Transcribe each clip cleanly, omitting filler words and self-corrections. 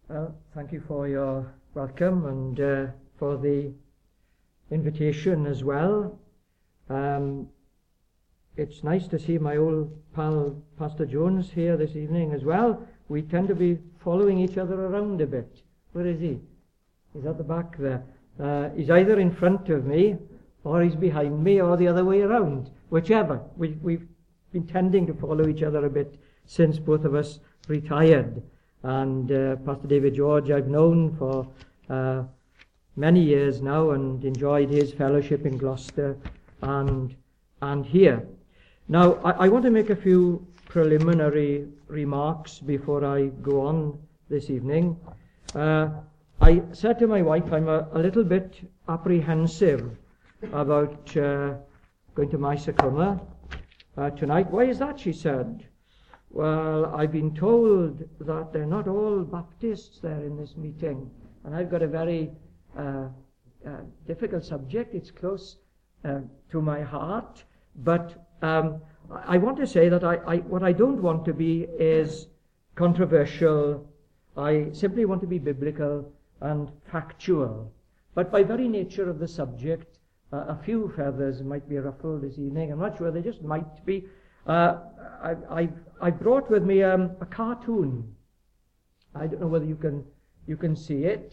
Well, thank you for your welcome and for the invitation as well. It's nice to see my old pal Pastor Jones here this evening as well. We tend to be following each other around a bit. Where is he? He's at the back there. He's either in front of me or he's behind me or the other way around. Whichever. We've been tending to follow each other a bit since both of us retired. And Pastor David George I've known for many years now and enjoyed his fellowship in Gloucester and here. Now, I want to make a few preliminary remarks before I go on this evening. I said to my wife I'm a little bit apprehensive about going to Maesacuma tonight. Why is that, she said. Well, I've been told that they're not all Baptists there in this meeting, and I've got a very difficult subject. It's close to my heart, but I want to say that what I don't want to be is controversial. I simply want to be biblical and factual. But by very nature of the subject, a few feathers might be ruffled this evening. I'm not sure, they just might be. I brought with me a cartoon. I don't know whether you can see it.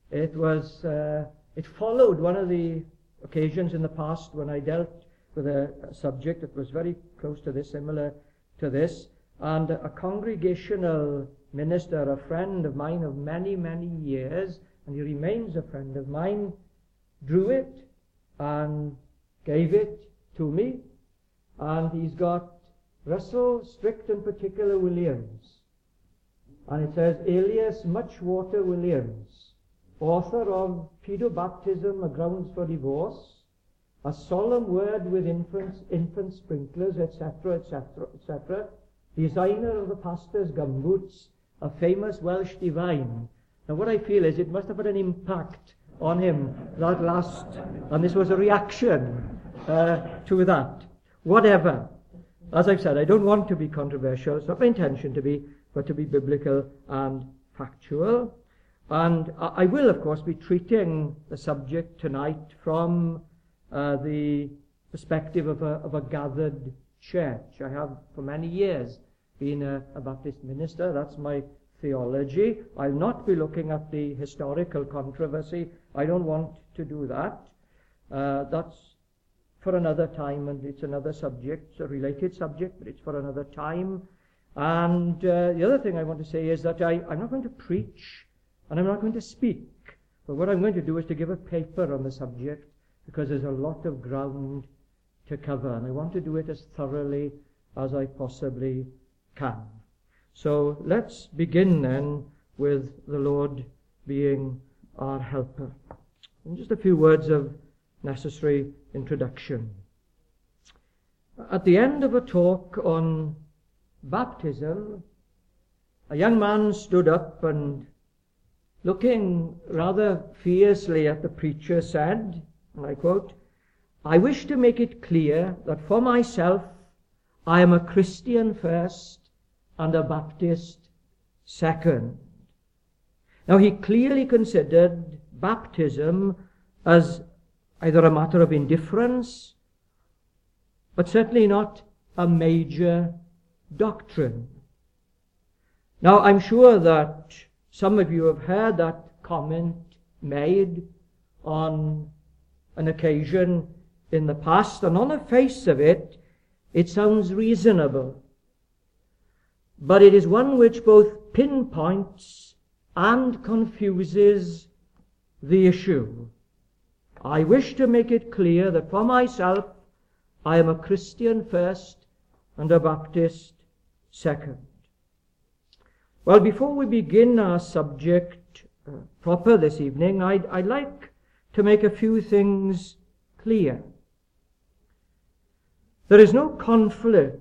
It followed one of the occasions in the past when I dealt with a subject that was very close to this, similar to this, and a congregational minister, a friend of mine of many, many years, and he remains a friend of mine, drew it and gave it to me, and he's got Russell Strict and Particular Williams, and it says alias Muchwater Williams, author of Pedobaptism, a Grounds for Divorce, A Solemn Word with Infant Sprinklers, etc., etc., etc., designer of the pastor's gumboots, a famous Welsh divine. Now what I feel is it must have had an impact on him, that last, and this was a reaction to that. Whatever. As I've said, I don't want to be controversial. It's not my intention to be, but to be biblical and factual. And I will, of course, be treating the subject tonight from the perspective of a gathered church. I have for many years been a Baptist minister. That's my theology. I'll not be looking at the historical controversy. I don't want to do that. That's for another time, and it's another subject. It's a related subject, but it's for another time. And the other thing I want to say is that I'm not going to preach, and I'm not going to speak. But what I'm going to do is to give a paper on the subject, because there's a lot of ground to cover, and I want to do it as thoroughly as I possibly can. So let's begin then with the Lord being our helper. And just a few words of necessary introduction. At the end of a talk on baptism, a young man stood up and, looking rather fiercely at the preacher, said, and I quote, "I wish to make it clear that for myself I am a Christian first and a Baptist second." Now he clearly considered baptism as either a matter of indifference, but certainly not a major doctrine. Now I'm sure that some of you have heard that comment made on an occasion in the past, and on the face of it, it sounds reasonable. But it is one which both pinpoints and confuses the issue. I wish to make it clear that for myself, I am a Christian first and a Baptist second. Well, before we begin our subject proper this evening, I'd like to make a few things clear. There is no conflict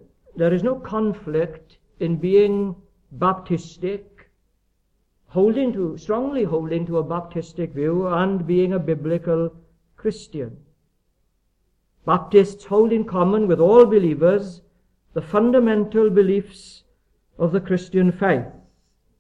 in being Baptistic, strongly holding to a Baptistic view, and being a biblical Christian. Baptists hold in common with all believers the fundamental beliefs of the Christian faith.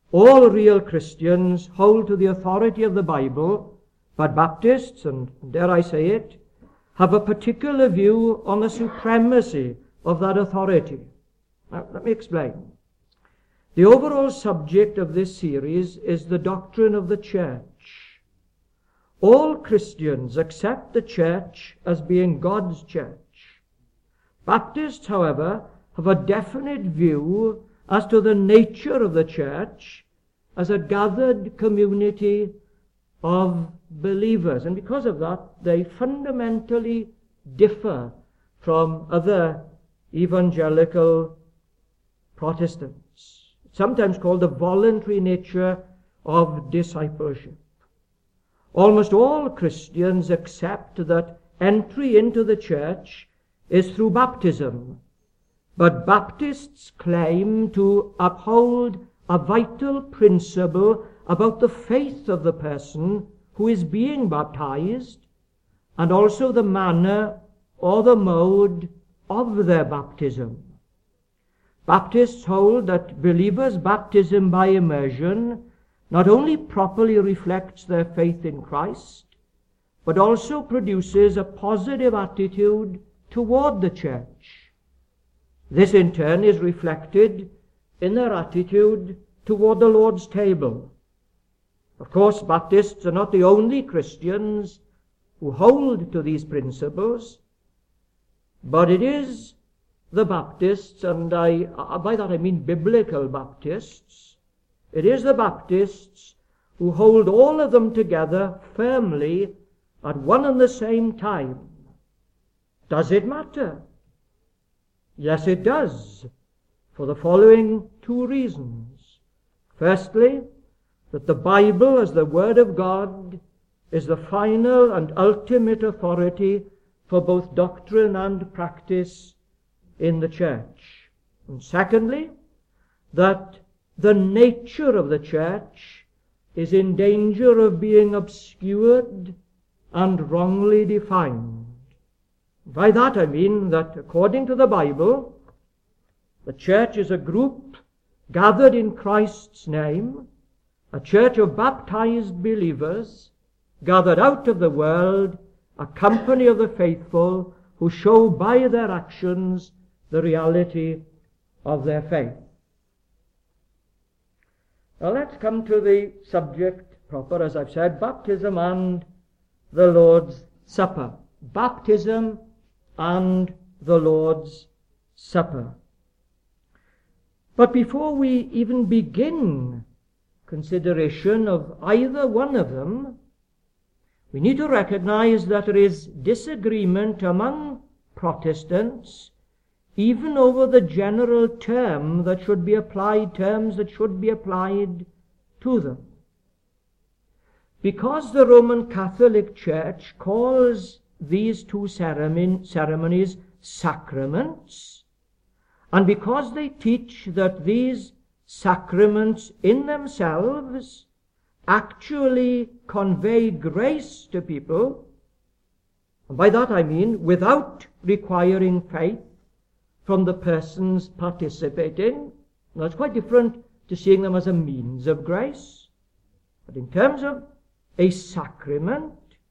all real Christians hold to the authority of the Bible, but Baptists, and dare I say it, have a particular view on the supremacy of that authority. Now, let me explain. The overall subject of this series is the doctrine of the church. All Christians accept the church as being God's church. Baptists, however, have a definite view as to the nature of the church as a gathered community of believers. And because of that, they fundamentally differ from other evangelical Protestants. It's sometimes called the voluntary nature of discipleship. Almost all Christians accept that entry into the church is through baptism, but Baptists claim to uphold a vital principle about the faith of the person who is being baptized, and also the manner or the mode of their baptism. Baptists hold that believers' baptism by immersion not only properly reflects their faith in Christ, but also produces a positive attitude toward the church. This in turn is reflected in their attitude toward the Lord's table. Of course, Baptists are not the only Christians who hold to these principles, but it is the Baptists, and by that I mean biblical Baptists, it is the Baptists who hold all of them together firmly at one and the same time. Does it matter? Yes, it does, for the following two reasons. Firstly, that the Bible as the Word of God is the final and ultimate authority for both doctrine and practice in the church. And secondly, that the nature of the church is in danger of being obscured and wrongly defined. By that I mean that according to the Bible, the church is a group gathered in Christ's name, a church of baptized believers gathered out of the world, a company of the faithful who show by their actions the reality of their faith. Now let's come to the subject proper, as I've said, baptism and the Lord's Supper. Baptism and the Lord's Supper. But before we even begin consideration of either one of them, we need to recognize that there is disagreement among Protestants even over the general terms that should be applied to them. Because the Roman Catholic Church calls these two ceremonies sacraments, and because they teach that these sacraments in themselves actually convey grace to people, and by that I mean without requiring faith from the persons participating. Now, it's quite different to seeing them as a means of grace. But in terms of a sacrament,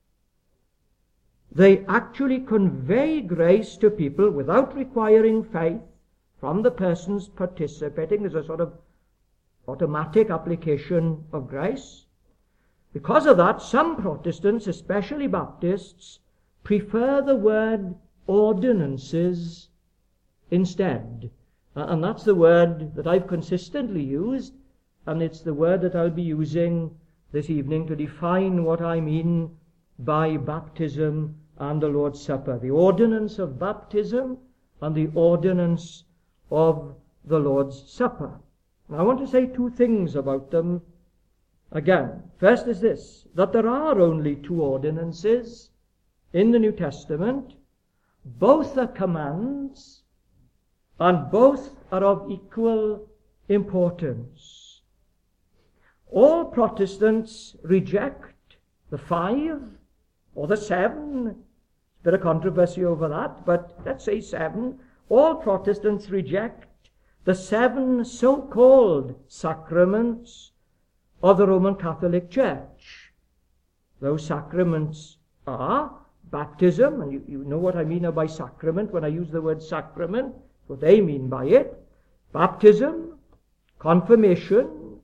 they actually convey grace to people without requiring faith from the persons participating. There's a sort of automatic application of grace. Because of that, some Protestants, especially Baptists, prefer the word ordinances instead. And that's the word that I've consistently used, and it's the word that I'll be using this evening to define what I mean by baptism and the Lord's Supper. The ordinance of baptism and the ordinance of the Lord's Supper. Now, I want to say two things about them again. First is this, that there are only two ordinances in the New Testament. Both are commands, and both are of equal importance. All Protestants reject the 5 or the 7. There's a bit of controversy over that, but let's say 7. All Protestants reject the 7 so-called sacraments of the Roman Catholic Church. Those sacraments are baptism, and you know what I mean by sacrament when I use the word sacrament, what they mean by it. Baptism, confirmation,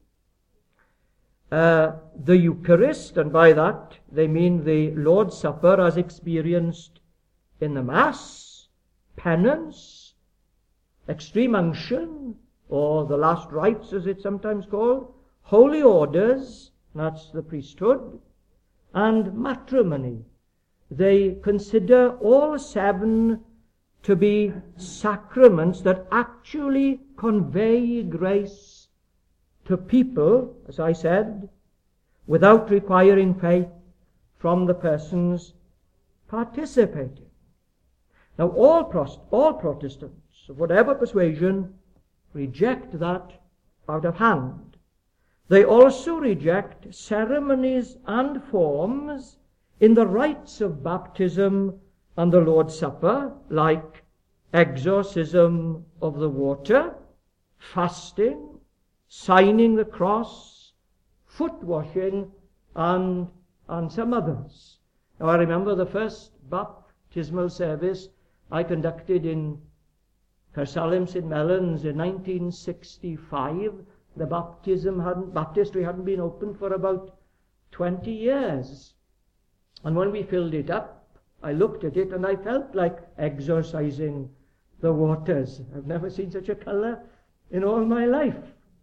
the Eucharist, and by that they mean the Lord's Supper as experienced in the Mass, penance, extreme unction, or the last rites as it's sometimes called, holy orders, that's the priesthood, and matrimony. They consider all 7 to be sacraments that actually convey grace to people, as I said, without requiring faith from the persons participating. Now, all Protestants of whatever persuasion reject that out of hand. They also reject ceremonies and forms in the rites of baptism and the Lord's Supper, like exorcism of the water, fasting, signing the cross, foot washing, and some others. Now, I remember the first baptismal service I conducted in Kersalem, St. Mellons in 1965. The baptistry hadn't been open for about 20 years. And when we filled it up, I looked at it and I felt like exorcising the waters. I've never seen such a color in all my life.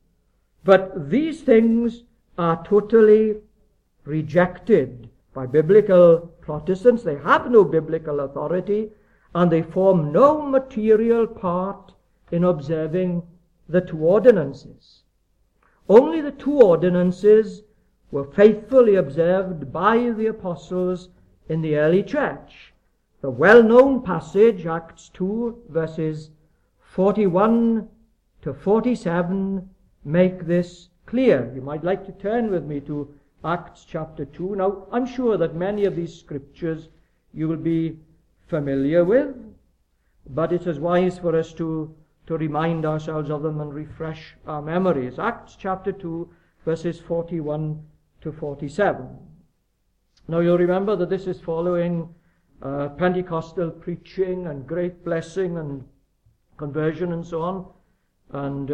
But these things are totally rejected by biblical Protestants. They have no biblical authority, and they form no material part in observing the 2 ordinances. Only the 2 ordinances were faithfully observed by the apostles in the early church. The well-known passage, Acts 2, verses 41 to 47, make this clear. You might like to turn with me to Acts chapter 2. Now, I'm sure that many of these scriptures you will be familiar with, but it is wise for us to remind ourselves of them and refresh our memories. Acts chapter 2, verses 41 to 47. Now, you'll remember that this is following Pentecostal preaching and great blessing and conversion and so on. And,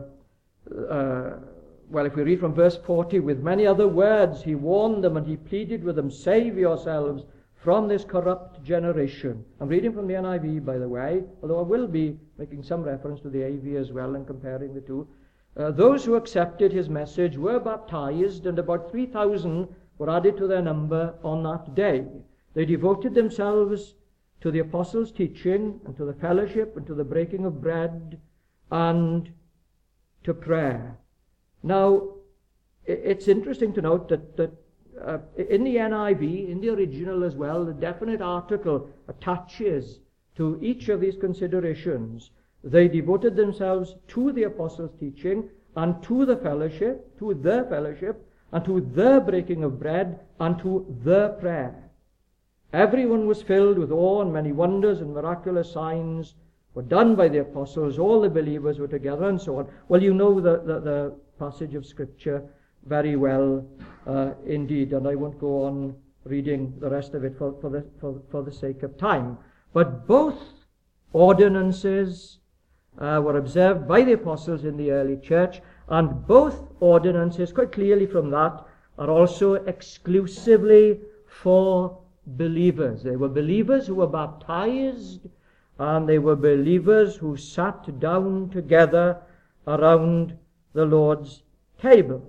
well, if we read from verse 40, with many other words he warned them and he pleaded with them, save yourselves from this corrupt generation. I'm reading from the NIV, by the way, although I will be making some reference to the AV as well and comparing the two. Those who accepted his message were baptized, and about 3,000 were added to their number on that day. They devoted themselves to the apostles' teaching, and to the fellowship, and to the breaking of bread, and to prayer. Now, it's interesting to note that in the NIV, in the original as well, the definite article attaches to each of these considerations. They devoted themselves to the apostles' teaching, and to the fellowship, and to the breaking of bread, and to the prayer. Everyone was filled with awe, and many wonders and miraculous signs were done by the apostles. All the believers were together, and so on. Well, you know the passage of Scripture very well indeed, and I won't go on reading the rest of it for the sake of time. But both ordinances were observed by the apostles in the early church, and both ordinances, quite clearly from that, are also exclusively for believers. They were believers who were baptized, and they were believers who sat down together around the Lord's table.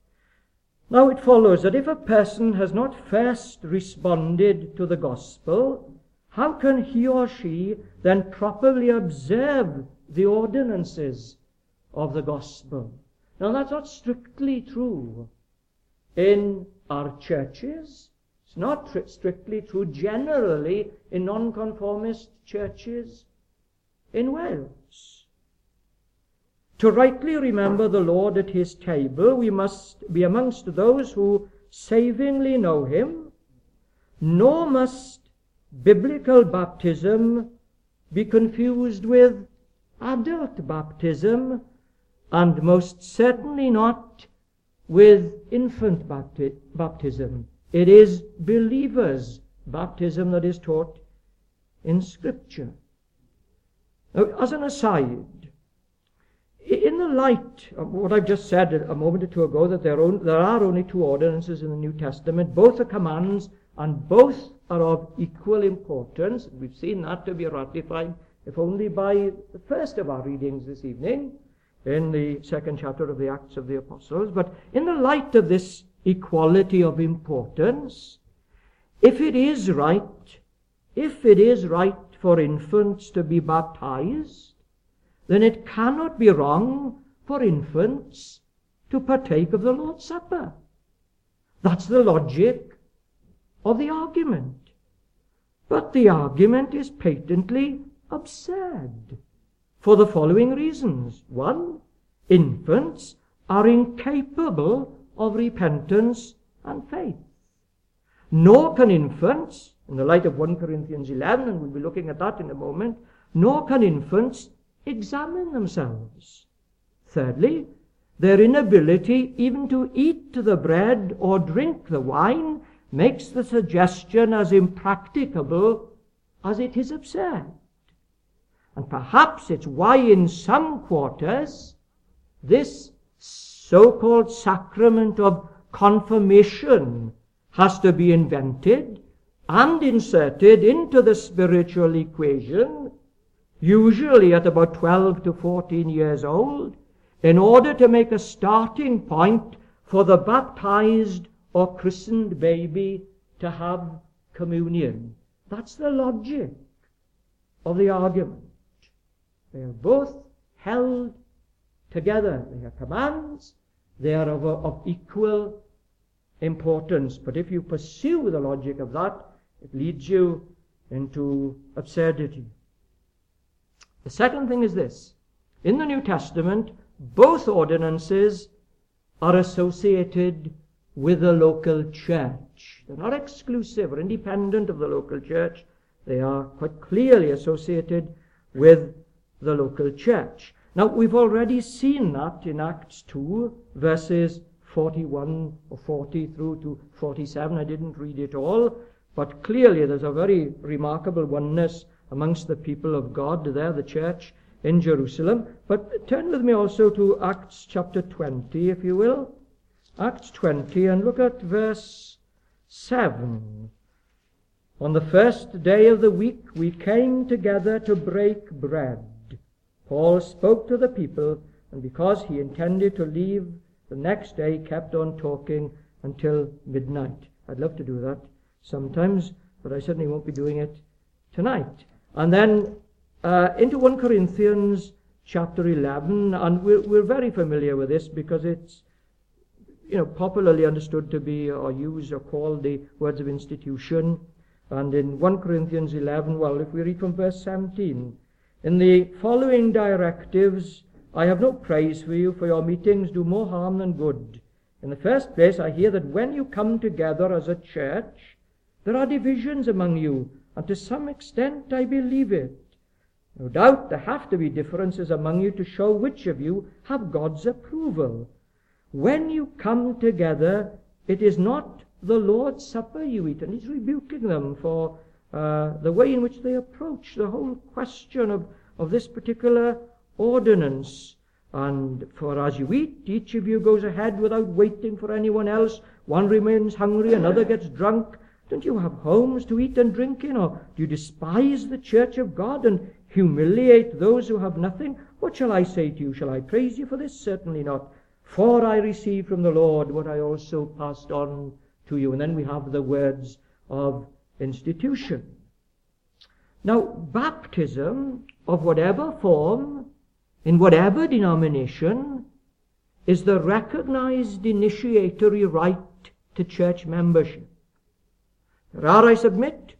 Now it follows that if a person has not first responded to the gospel, how can he or she then properly observe the ordinances of the gospel? Now that's not strictly true in our churches. It's not strictly true generally in nonconformist churches in Wales. To rightly remember the Lord at his table, we must be amongst those who savingly know him, nor must biblical baptism be confused with adult baptism, and most certainly not with infant baptism. It is believers' baptism that is taught in Scripture. Now, as an aside, in the light of what I've just said a moment or two ago, that there are only two ordinances in the New Testament, both are commands and both are of equal importance. We've seen that to be ratified, if only by the first of our readings this evening, in the second chapter of the Acts of the Apostles. But in the light of this equality of importance, if it is right for infants to be baptized, then it cannot be wrong for infants to partake of the Lord's Supper. That's the logic of the argument. But the argument is patently absurd for the following reasons. One, infants are incapable of repentance and faith. Nor can infants, in the light of 1 Corinthians 11, and we'll be looking at that in a moment, nor can infants examine themselves. Thirdly, their inability even to eat the bread or drink the wine makes the suggestion as impracticable as it is absurd. And perhaps it's why in some quarters this so-called sacrament of confirmation has to be invented and inserted into the spiritual equation, usually at about 12 to 14 years old, in order to make a starting point for the baptized or christened baby to have communion. That's the logic of the argument. They are both held together. They are commands. They are of equal importance. But if you pursue the logic of that, it leads you into absurdity. The second thing is this. In the New Testament, both ordinances are associated with the local church. They're not exclusive or independent of the local church. They are quite clearly associated with the local church. Now, we've already seen that in Acts 2, verses 41 or 40 through to 47. I didn't read it all, but clearly there's a very remarkable oneness amongst the people of God there, the church in Jerusalem. But turn with me also to Acts chapter 20, if you will. Acts 20, and look at verse 7. On the first day of the week we came together to break bread. Paul spoke to the people, and because he intended to leave the next day, kept on talking until midnight. I'd love to do that sometimes, but I certainly won't be doing it tonight. And then into 1 Corinthians chapter 11, and we're very familiar with this because it's popularly understood to be or used or called the words of institution. And in 1 Corinthians 11, well, if we read from verse 17, in the following directives, I have no praise for you, for your meetings do more harm than good. In the first place, I hear that when you come together as a church, there are divisions among you, and to some extent I believe it. No doubt there have to be differences among you to show which of you have God's approval. When you come together, it is not the Lord's Supper you eat. And he's rebuking them for the way in which they approach the whole question of this particular ordinance. And for as you eat, each of you goes ahead without waiting for anyone else. One remains hungry, another gets drunk. Don't you have homes to eat and drink in? Or do you despise the church of God and humiliate those who have nothing? What shall I say to you? Shall I praise you for this? Certainly not. For I received from the Lord what I also passed on to you. And then we have the words of institution. Now, baptism of whatever form, in whatever denomination, is the recognized initiatory right to church membership. There are, I submit,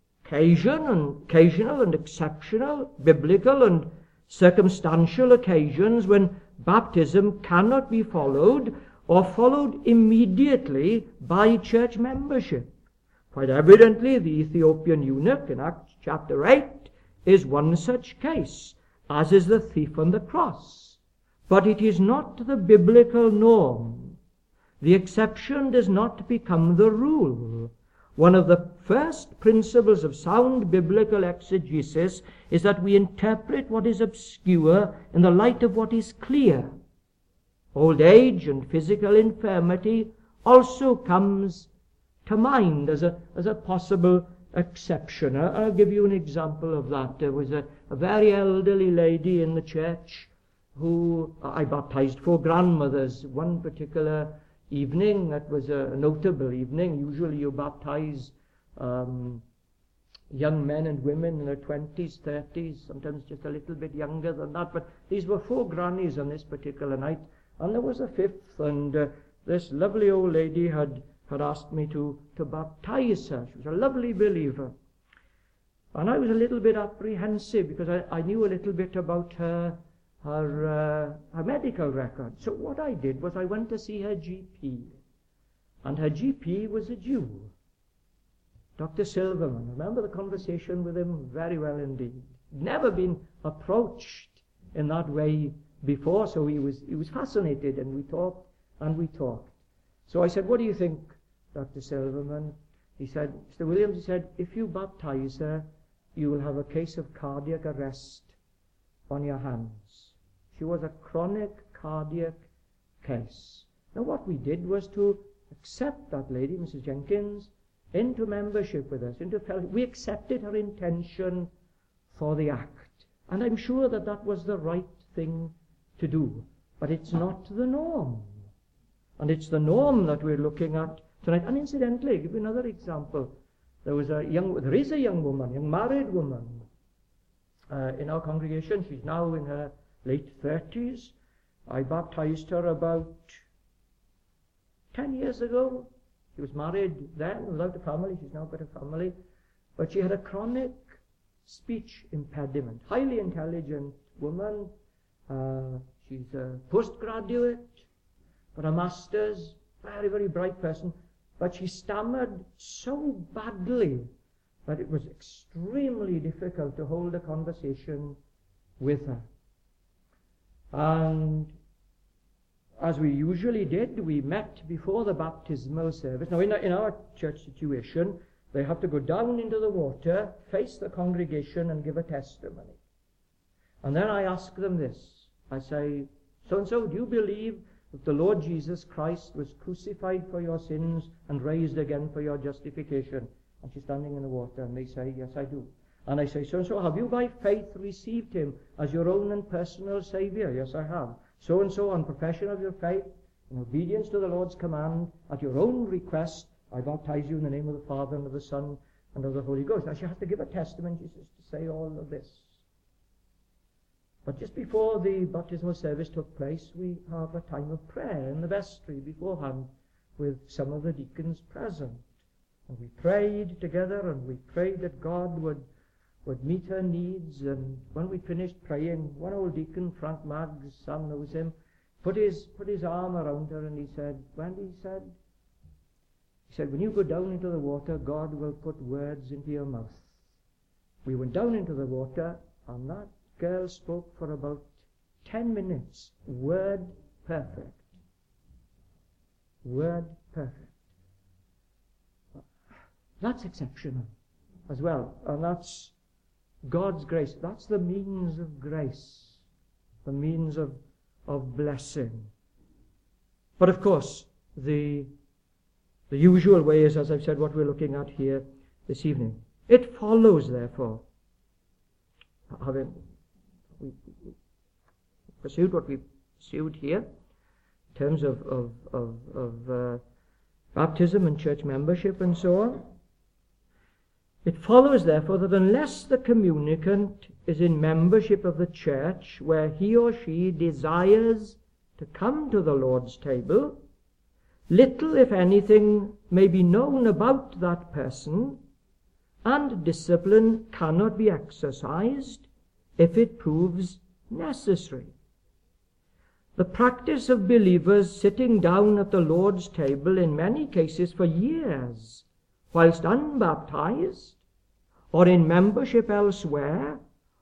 occasional and exceptional, biblical and circumstantial occasions when baptism cannot be followed or followed immediately by church membership. Quite evidently, the Ethiopian eunuch in Acts chapter 8 is one such case. as is the thief on the cross. But it is not the biblical norm. The exception does not become the rule. One of the first principles of sound biblical exegesis is that we interpret what is obscure in the light of what is clear. Old age and physical infirmity also comes to mind as a possible exception. I'll give you an example of that. There was a very elderly lady in the church who I baptized 4 grandmothers one particular evening. That was a notable evening. Usually you baptize young men and women in their 20s, 30s, sometimes just a little bit younger than that. But these were 4 grannies on this particular night. And there was a 5th, and this lovely old lady had asked me to baptize her. She was a lovely believer. And I was a little bit apprehensive because I knew a little bit about her medical record. So what I did was I went to see her GP. And her GP was a Jew, Dr. Silverman. I remember the conversation with him very well indeed. Never been approached in that way before, so he was fascinated, and we talked. So I said, "What do you think, Dr. Silverman?" He said, "Mr. Williams," he said, "if you baptize her, you will have a case of cardiac arrest on your hands." She was a chronic cardiac case. Now what we did was to accept that lady, Mrs. Jenkins, into membership with us, into fellowship. We accepted her intention for the act. And I'm sure that was the right thing to do. But it's not the norm. And it's the norm that we're looking at tonight. And incidentally, I'll give you another example. There is a young woman, young married woman, in our congregation. She's now in her late 30s. I baptized her about 10 years ago. She was married then, without a family. She's now got a family. But she had a chronic speech impediment. Highly intelligent woman. She's a postgraduate, got a master's, very, very bright person. But she stammered so badly that it was extremely difficult to hold a conversation with her. And as we usually did, we met before the baptismal service. Now, in our church situation, they have to go down into the water, face the congregation, and give a testimony. And then I ask them this. I say, "So-and-so, do you believe that the Lord Jesus Christ was crucified for your sins and raised again for your justification?" And she's standing in the water, and they say, "Yes, I do." And I say, "So-and-so, have you by faith received him as your own and personal Savior?" "Yes, I have." "So-and-so, on profession of your faith, in obedience to the Lord's command, at your own request, I baptize you in the name of the Father and of the Son and of the Holy Ghost." Now she has to give a testimony, she says, to say all of this. But just before the baptismal service took place, we have a time of prayer in the vestry beforehand with some of the deacons present. And we prayed together, and we prayed that God would meet her needs. And when we finished praying, one old deacon, Frank Maggs, Sam knows him, put his arm around her, and he said, "Wendy," he said, "when you go down into the water, God will put words into your mouth." We went down into the water, and that girl spoke for about 10 minutes. Word perfect. Word perfect. That's exceptional as well. And that's God's grace. That's the means of grace. The means of blessing. But of course, the usual way is, as I've said, what we're looking at here this evening. It follows, therefore, having we pursued what we pursued here in terms of baptism and church membership and so on. It follows, therefore, that unless the communicant is in membership of the church where he or she desires to come to the Lord's table, little, if anything, may be known about that person, and discipline cannot be exercised if it proves necessary. The practice of believers sitting down at the Lord's table in many cases for years, whilst unbaptized, or in membership elsewhere,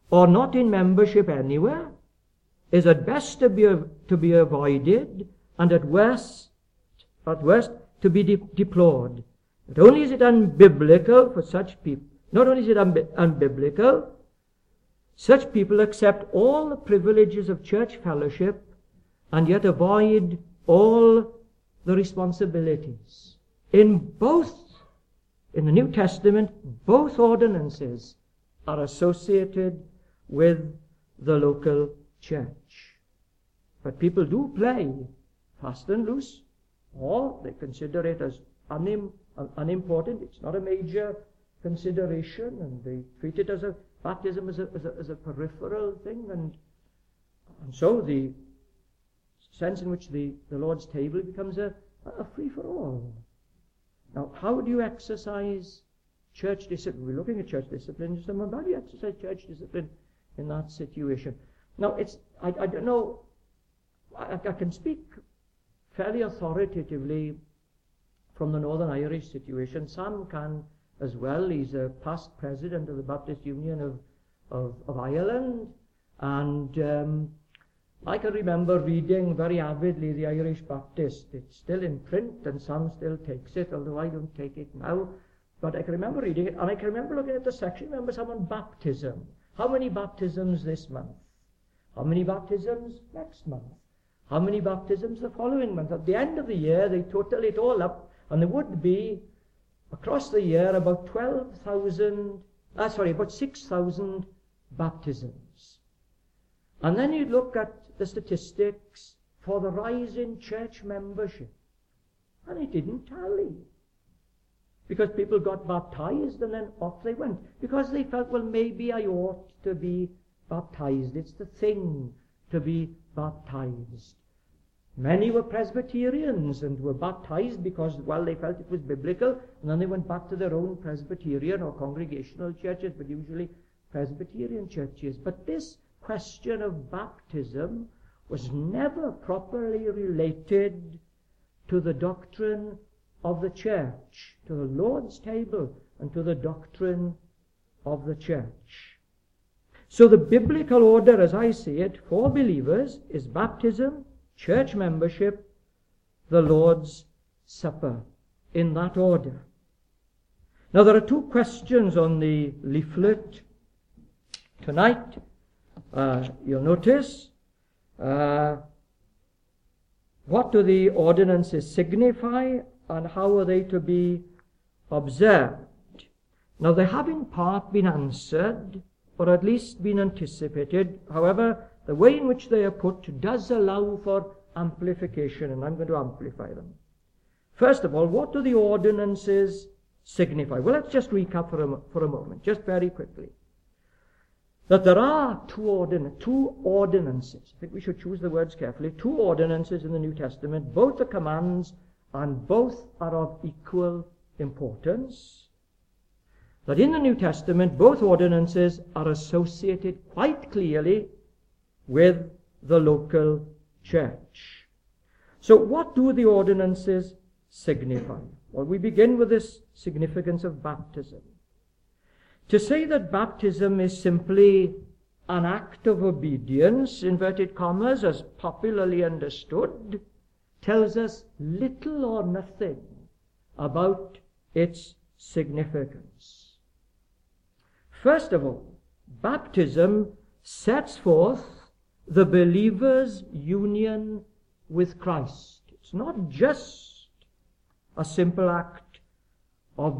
or not in membership anywhere, is at best to be avoided, and at worst to be deplored. Not only is it unbiblical for such people, not only is it unbiblical, such people accept all the privileges of church fellowship and yet avoid all the responsibilities. In the New Testament, both ordinances are associated with the local church. But people do play fast and loose, or they consider it as unimportant. It's not a major consideration, and they treat it as baptism as a peripheral thing, and so the sense in which the Lord's table becomes a free-for-all. Now, how do you exercise church discipline? We're looking at church discipline just a moment. How do you exercise church discipline in that situation? Now, I don't know, I can speak fairly authoritatively from the Northern Irish situation. Sam can as well. He's a past president of the Baptist Union of Ireland, and I can remember reading very avidly the Irish Baptist. It's still in print, and Sam still takes it, although I don't take it now. But I can remember reading it, and I can remember looking at the section. Remember some on baptism. How many baptisms this month? How many baptisms next month? How many baptisms the following month? At the end of the year, they total it all up, and there would be, across the year, about 6,000 baptisms. And then you'd look at the statistics for the rise in church membership, and it didn't tally. Because people got baptized and then off they went. Because they felt, well, maybe I ought to be baptized. It's the thing to be baptized. Many were Presbyterians and were baptized because, well, they felt it was biblical, and then they went back to their own Presbyterian or congregational churches, but usually Presbyterian churches. But this question of baptism was never properly related to the doctrine of the church, to the Lord's table, and to the doctrine of the church. So the biblical order, as I see it, for believers is baptism, church membership, the Lord's Supper, in that order. Now there are two questions on the leaflet tonight. You'll notice, what do the ordinances signify, and how are they to be observed? Now they have in part been answered, or at least been anticipated. However, the way in which they are put does allow for amplification, and I'm going to amplify them. First of all, what do the ordinances signify? Well, let's just recap for a moment, just very quickly. That there are two ordinances. I think we should choose the words carefully. Two ordinances in the New Testament. Both are commands, and both are of equal importance. That in the New Testament, both ordinances are associated quite clearly with the local church. So what do the ordinances signify? Well, we begin with this significance of baptism. To say that baptism is simply an act of obedience, inverted commas, as popularly understood, tells us little or nothing about its significance. First of all, baptism sets forth the believer's union with Christ. It's not just a simple act of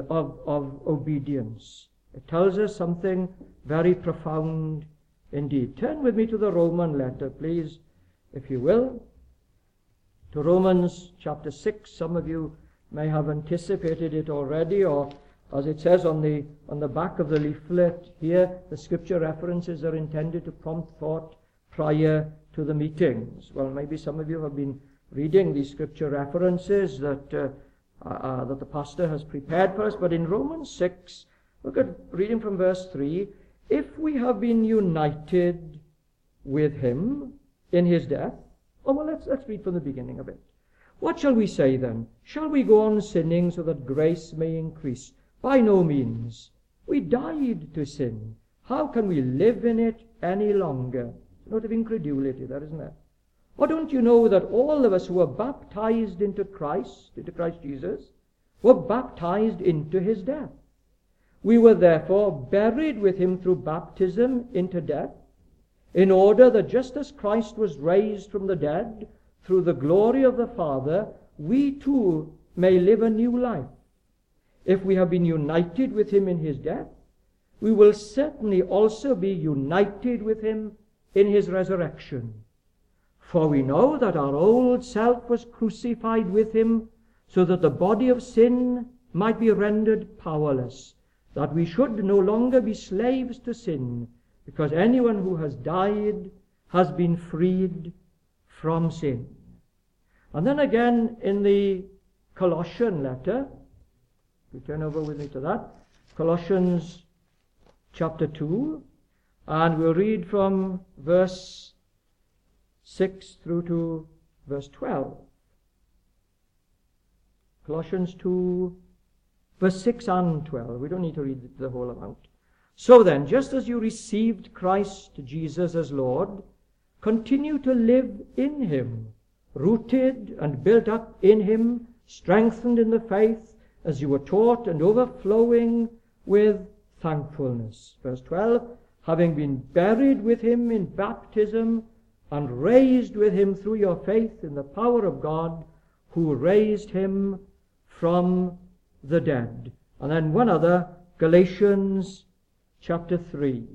obedience. It tells us something very profound indeed. Turn with me to the Roman letter, please, if you will. To Romans chapter 6. Some of you may have anticipated it already, or as it says on the back of the leaflet here, the scripture references are intended to prompt thought prior to the meetings. Well, maybe some of you have been reading these scripture references that the pastor has prepared for us. But in Romans 6, look at reading from verse 3. If we have been united with him in his death. Oh, well, let's read from the beginning of it. What shall we say then? Shall we go on sinning so that grace may increase? By no means. We died to sin, How can we live in it any longer? A note of incredulity there, isn't there? Or don't you know that all of us who were baptized into Christ Jesus, were baptized into his death? We were therefore buried with him through baptism into death, in order that just as Christ was raised from the dead through the glory of the Father, we too may live a new life. If we have been united with him in his death, we will certainly also be united with him in his resurrection. For we know that our old self was crucified with him, so that the body of sin might be rendered powerless, that we should no longer be slaves to sin, because anyone who has died has been freed from sin. And then again in the Colossian letter, we turn over with me to that, Colossians chapter 2, and we'll read from verse 6 through to verse 12. Colossians 2, verse 6 and 12. We don't need to read the whole amount. So then, just as you received Christ Jesus as Lord, continue to live in him, rooted and built up in him, strengthened in the faith as you were taught, and overflowing with thankfulness. Verse 12, having been buried with him in baptism, and raised with him through your faith in the power of God, who raised him from the dead. And then one other, Galatians chapter 3.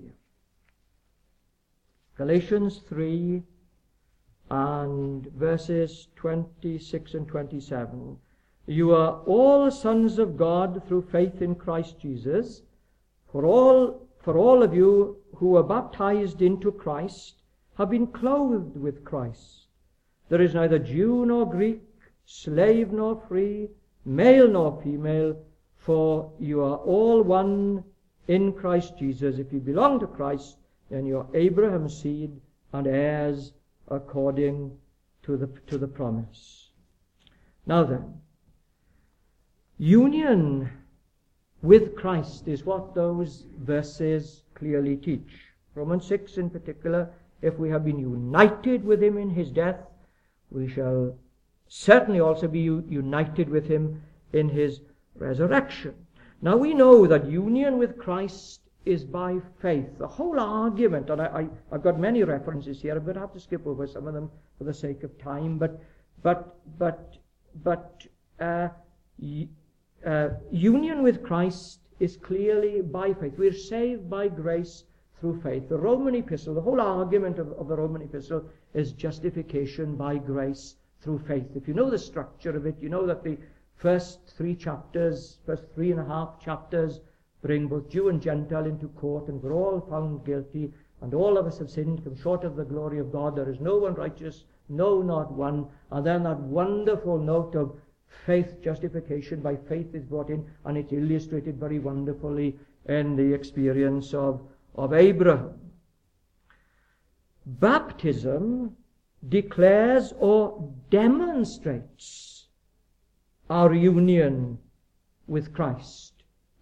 Galatians 3 and verses 26 and 27. You are all sons of God through faith in Christ Jesus. For all of you who are baptized into Christ have been clothed with Christ. There is neither Jew nor Greek, slave nor free, male nor female, for you are all one in Christ Jesus. If you belong to Christ, then you are Abraham's seed and heirs according to the promise. Now then, union with Christ is what those verses clearly teach. Romans 6 in particular, if we have been united with him in his death, we shall certainly also be united with him in his resurrection. Now we know that union with Christ is by faith. The whole argument, and I've got many references here, I'm going to have to skip over some of them for the sake of time, union with Christ is clearly by faith. We're saved by grace through faith. The Roman epistle, the whole argument of the Roman epistle is justification by grace through faith. If you know the structure of it, you know that the first 3.5 chapters, bring both Jew and Gentile into court, and we're all found guilty, and all of us have sinned, come short of the glory of God. There is no one righteous, no, not one. And then that wonderful note of faith, justification by faith is brought in, and it's illustrated very wonderfully in the experience of Abraham. Baptism declares or demonstrates our union with Christ.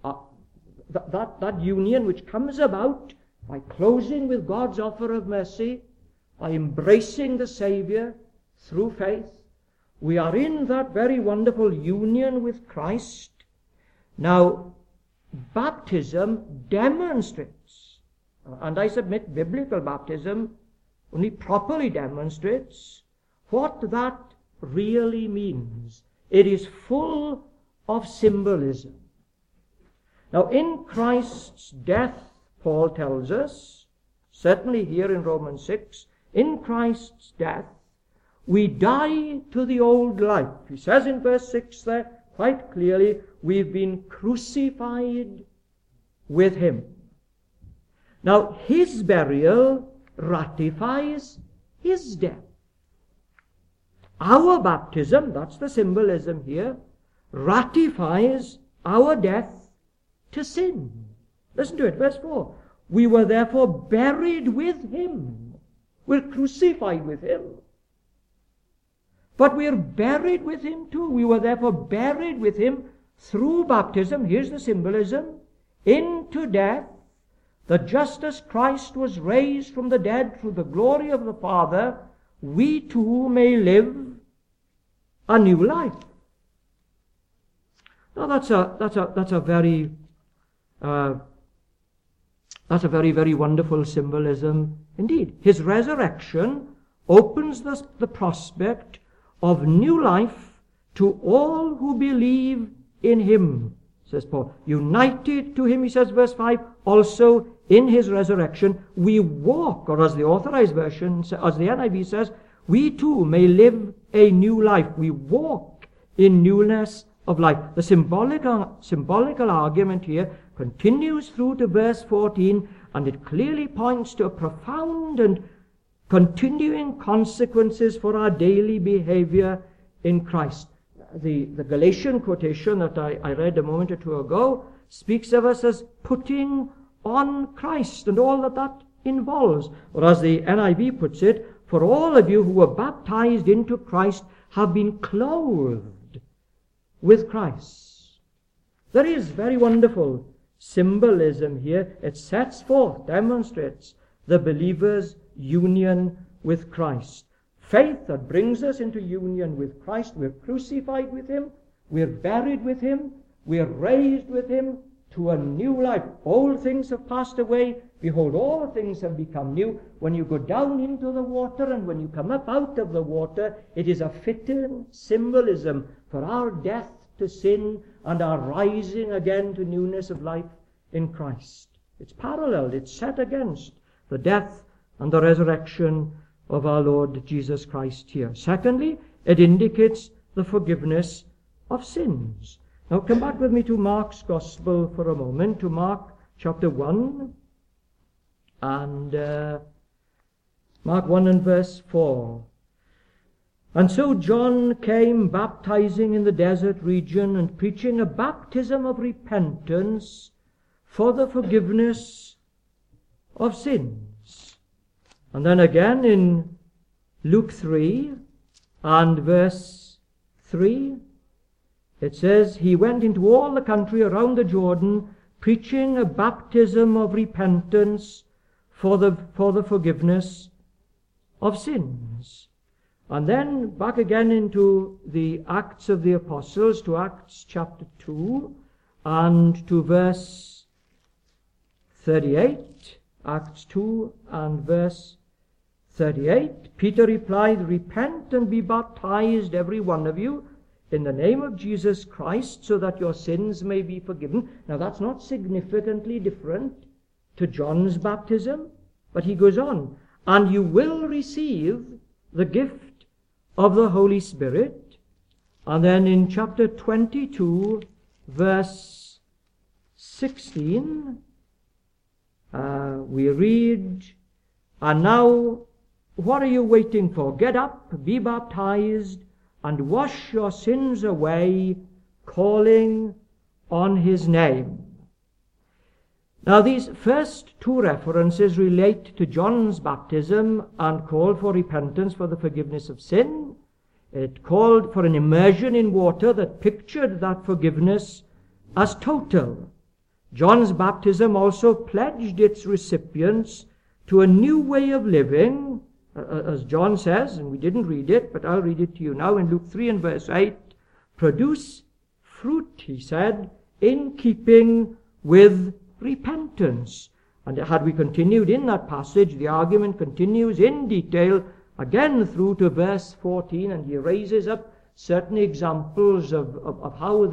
That union which comes about by closing with God's offer of mercy, by embracing the Savior through faith. We are in that very wonderful union with Christ. Now, baptism demonstrates, and I submit biblical baptism only properly demonstrates what that really means. It is full of symbolism. Now, in Christ's death, Paul tells us, certainly here in Romans 6, in Christ's death, we die to the old life. He says in verse 6 there, quite clearly, we've been crucified with him. Now, his burial ratifies his death. Our baptism, that's the symbolism here, ratifies our death to sin. Listen to it, verse 4. We were therefore buried with him. We're crucified with him. But we're buried with him too. We were therefore buried with him through baptism, here's the symbolism, into death, that just as Christ was raised from the dead through the glory of the Father, we too may live a new life. Now that's a very very wonderful symbolism indeed. His resurrection opens the prospect of new life to all who believe in him, says Paul. United to him, he says, verse 5, also in his resurrection we walk, or as the Authorized Version, as the NIV says, we too may live a new life. We walk in newness of life. The symbolical argument here continues through to verse 14, and it clearly points to a profound and continuing consequences for our daily behavior in Christ. The Galatian quotation that I read a moment or two ago speaks of us as putting on Christ and all that involves. Or as the NIV puts it, for all of you who were baptized into Christ have been clothed with Christ. There is very wonderful symbolism here. It sets forth, demonstrates the believer's union with Christ. Faith that brings us into union with Christ. We're crucified with him, we're buried with him, we're raised with him to a new life. Old things have passed away, behold, all things have become new. When you go down into the water and when you come up out of the water, it is a fitting symbolism for our death to sin and our rising again to newness of life in Christ. It's paralleled, it's set against the death and the resurrection of our Lord Jesus Christ here. Secondly, it indicates the forgiveness of sins. Now come back with me to Mark's Gospel for a moment, to Mark chapter 1, and Mark 1 and verse 4. And so John came baptizing in the desert region and preaching a baptism of repentance for the forgiveness of sins. And then again in Luke 3 and verse 3, it says, he went into all the country around the Jordan, preaching a baptism of repentance for the forgiveness of sins. And then back again into the Acts of the Apostles, to Acts chapter 2 and to verse 38. Acts 2 and verse 38. Peter replied, repent and be baptized, every one of you, in the name of Jesus Christ, so that your sins may be forgiven. Now that's not significantly different to John's baptism, but he goes on, and you will receive the gift of the Holy Spirit. And then in chapter 22, verse 16, we read, and now what are you waiting for? Get up, be baptized, and wash your sins away, calling on his name. Now these first two references relate to John's baptism and called for repentance for the forgiveness of sin. It called for an immersion in water that pictured that forgiveness as total. John's baptism also pledged its recipients to a new way of living, as John says, and we didn't read it, but I'll read it to you now in Luke 3 and verse 8. Produce fruit, he said, in keeping with repentance. And had we continued in that passage, the argument continues in detail again through to verse 14, and he raises up certain examples of how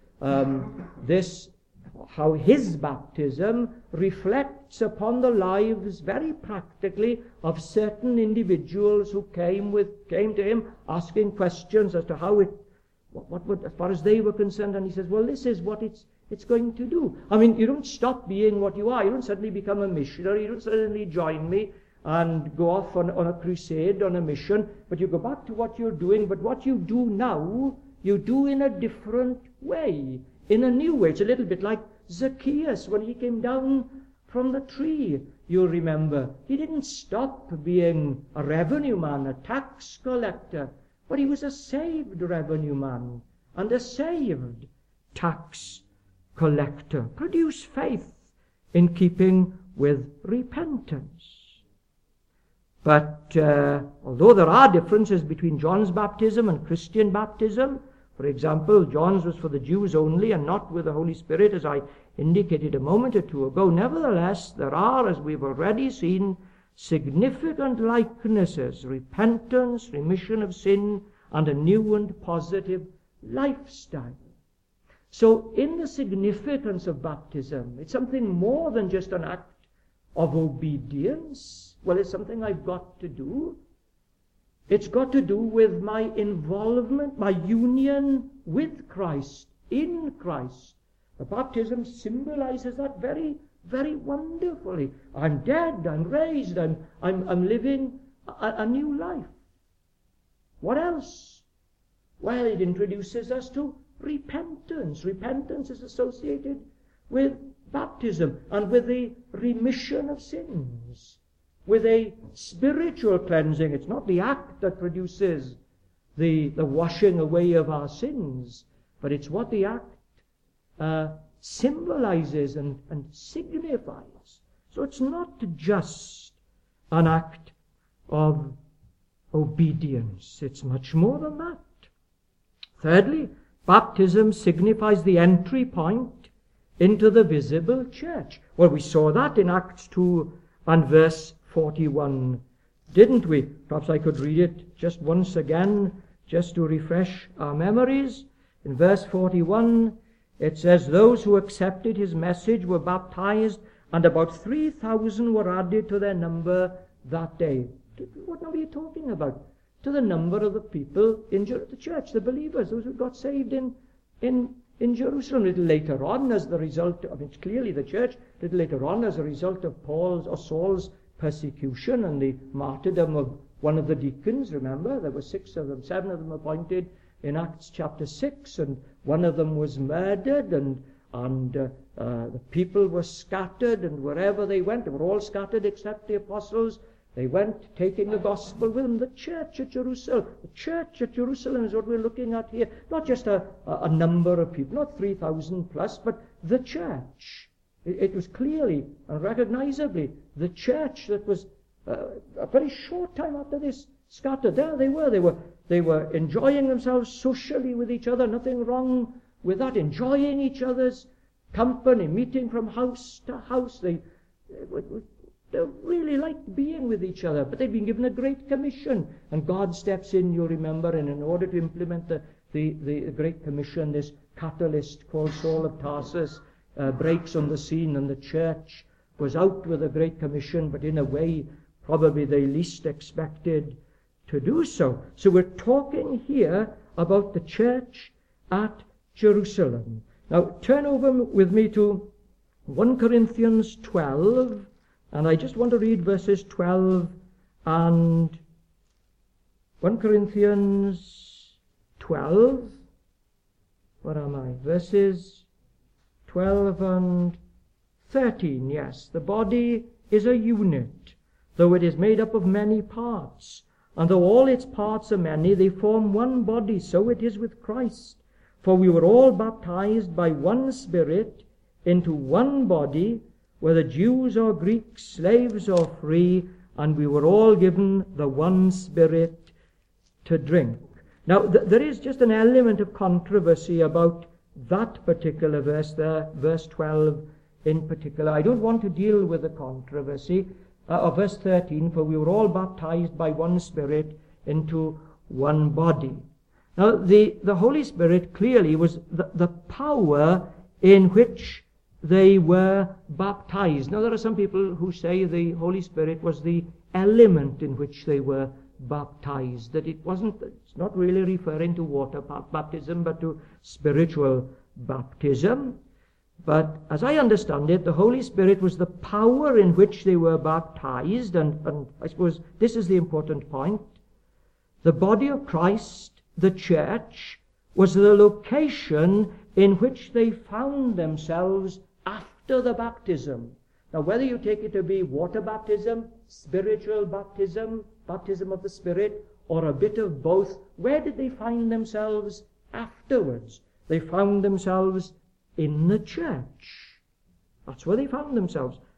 how his baptism reflects upon the lives very practically of certain individuals who came to him asking questions as to how it, what would, as far as they were concerned, and he says, well, this is what it's going to do. I mean, you don't stop being what you are. You don't suddenly become a missionary. You don't suddenly join me and go off on a crusade, on a mission, but you go back to what you're doing. But what you do now, you do in a different way, in a new way. It's a little bit like Zacchaeus when he came down from the tree. You'll remember, he didn't stop being a revenue man, a tax collector, but he was a saved revenue man and a saved tax collector. Produce faith in keeping with repentance. But although there are differences between John's baptism and Christian baptism, for example, John's was for the Jews only and not with the Holy Spirit, as I indicated a moment or two ago, nevertheless, there are, as we've already seen, significant likenesses: repentance, remission of sin, and a new and positive lifestyle. So in the significance of baptism, it's something more than just an act of obedience. Well, it's something I've got to do. It's got to do with my involvement, my union with Christ, in Christ. The baptism symbolizes that very, very wonderfully. I'm dead, I'm raised, I'm living a new life. What else? Well, it introduces us to repentance. Repentance is associated with baptism and with the remission of sins, with a spiritual cleansing. It's not the act that produces the washing away of our sins, but it's what the act symbolizes and signifies. So it's not just an act of obedience. It's much more than that. Thirdly, baptism signifies the entry point into the visible church. Well, we saw that in Acts 2 and verse 41, didn't we? Perhaps I could read it just once again, just to refresh our memories. In verse 41, it says, "Those who accepted his message were baptized, and about 3,000 were added to their number that day." What are we talking about? To the number of the people in the church, the believers, those who got saved in Jerusalem. A little later on, as the result of, it's clearly the church, a little later on, as a result of Saul's persecution and the martyrdom of one of the deacons. Remember, there were 6 of them, 7 of them appointed in Acts chapter 6, and one of them was murdered, and the people were scattered, and wherever they went, they were all scattered except the apostles. They went taking the gospel with them. The church at Jerusalem. The church at Jerusalem is what we're looking at here. Not just a number of people, not 3,000 plus, but the church. It was clearly and recognizably the church that was a very short time after this scattered. There they were. They were enjoying themselves socially with each other. Nothing wrong with that. Enjoying each other's company, meeting from house to house. They really liked being with each other, but they'd been given a great commission, and God steps in, you remember, and in order to implement the great commission, this catalyst called Saul of Tarsus breaks on the scene, and the church was out with a great commission, but in a way probably they least expected to do so. So we're talking here about the church at Jerusalem. Now turn over with me to 1 Corinthians 12, and I just want to read verses 12 and 1 Corinthians 12. Where am I? Verses 12 and 13. Yes, the body is a unit, though it is made up of many parts. And though all its parts are many, they form one body. So it is with Christ. For we were all baptized by one Spirit into one body, whether Jews or Greeks, slaves or free, and we were all given the one Spirit to drink. Now, there is just an element of controversy about that particular verse there, verse 12 in particular. I don't want to deal with the controversy of verse 13, for we were all baptized by one Spirit into one body. Now, the Holy Spirit clearly was the power in which they were baptized. Now, there are some people who say the Holy Spirit was the element in which they were baptized, that it's not really referring to water baptism, but to spiritual baptism. But as I understand it, the Holy Spirit was the power in which they were baptized, and I suppose this is the important point. The body of Christ, the church, was the location in which they found themselves after the baptism. Now, whether you take it to be water baptism, spiritual baptism, baptism of the Spirit, or a bit of both, where did they find themselves afterwards? They found themselves in the church. That's where they found themselves.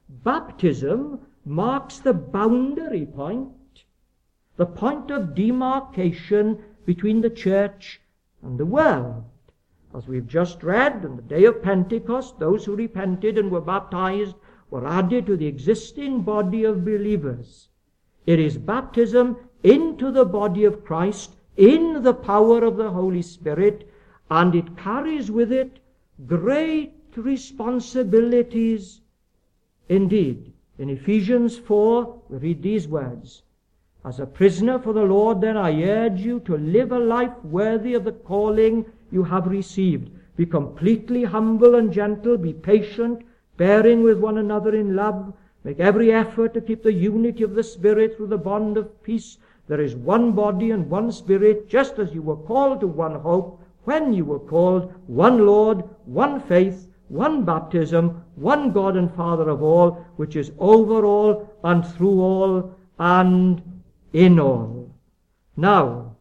baptism marks the boundary point, the point of demarcation between the church and the world. As we've just read, on the day of Pentecost, those who repented and were baptized were added to the existing body of believers. It is baptism into the body of Christ in the power of the Holy Spirit, and it carries with it great responsibilities indeed. In Ephesians 4, we read these words: "As a prisoner for the Lord, then I urge you to live a life worthy of the calling you have received. Be completely humble and gentle, be patient, bearing with one another in love. Make every effort to keep the unity of the Spirit through the bond of peace. There is one body and one Spirit, just as you were called to one hope when you were called, one Lord, one faith, one baptism, one God and Father of all, which is over all and through all and in all." Now,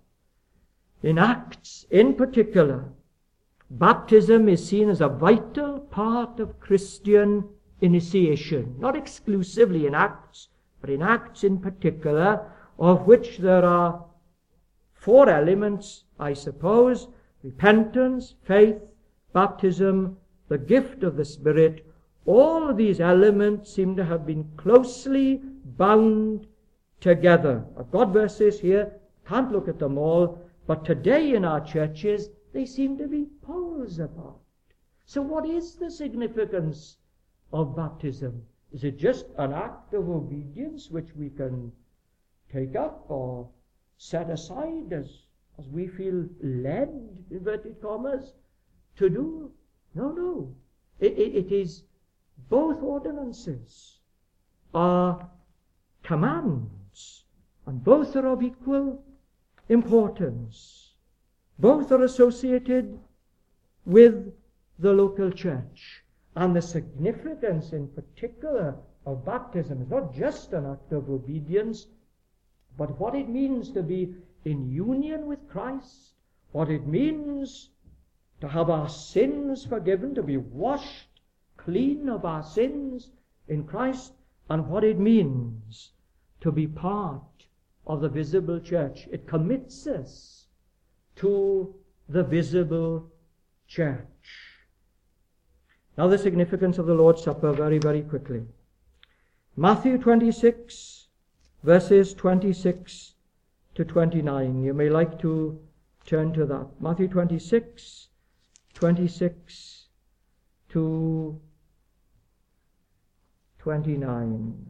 in Acts in particular, baptism is seen as a vital part of Christian initiation. Not exclusively in Acts, but in Acts in particular, of which there are 4 elements, I suppose: repentance, faith, baptism, the gift of the Spirit. All of these elements seem to have been closely bound together. I've got verses here, can't look at them all, but today in our churches they seem to be poles apart. So what is the significance of baptism? Is it just an act of obedience which we can take up or set aside as we feel led, inverted commas, to do? No. It is both ordinances are commands, and both are of equal importance. Both are associated with the local church. And the significance in particular of baptism is not just an act of obedience, but what it means to be in union with Christ, what it means to have our sins forgiven, to be washed clean of our sins in Christ, and what it means to be part of the visible church. It commits us to the visible church. Now the significance of the Lord's Supper very, very quickly. Matthew 26, verses 26 to 29. You may like to turn to that. Matthew 26, 26 to 29.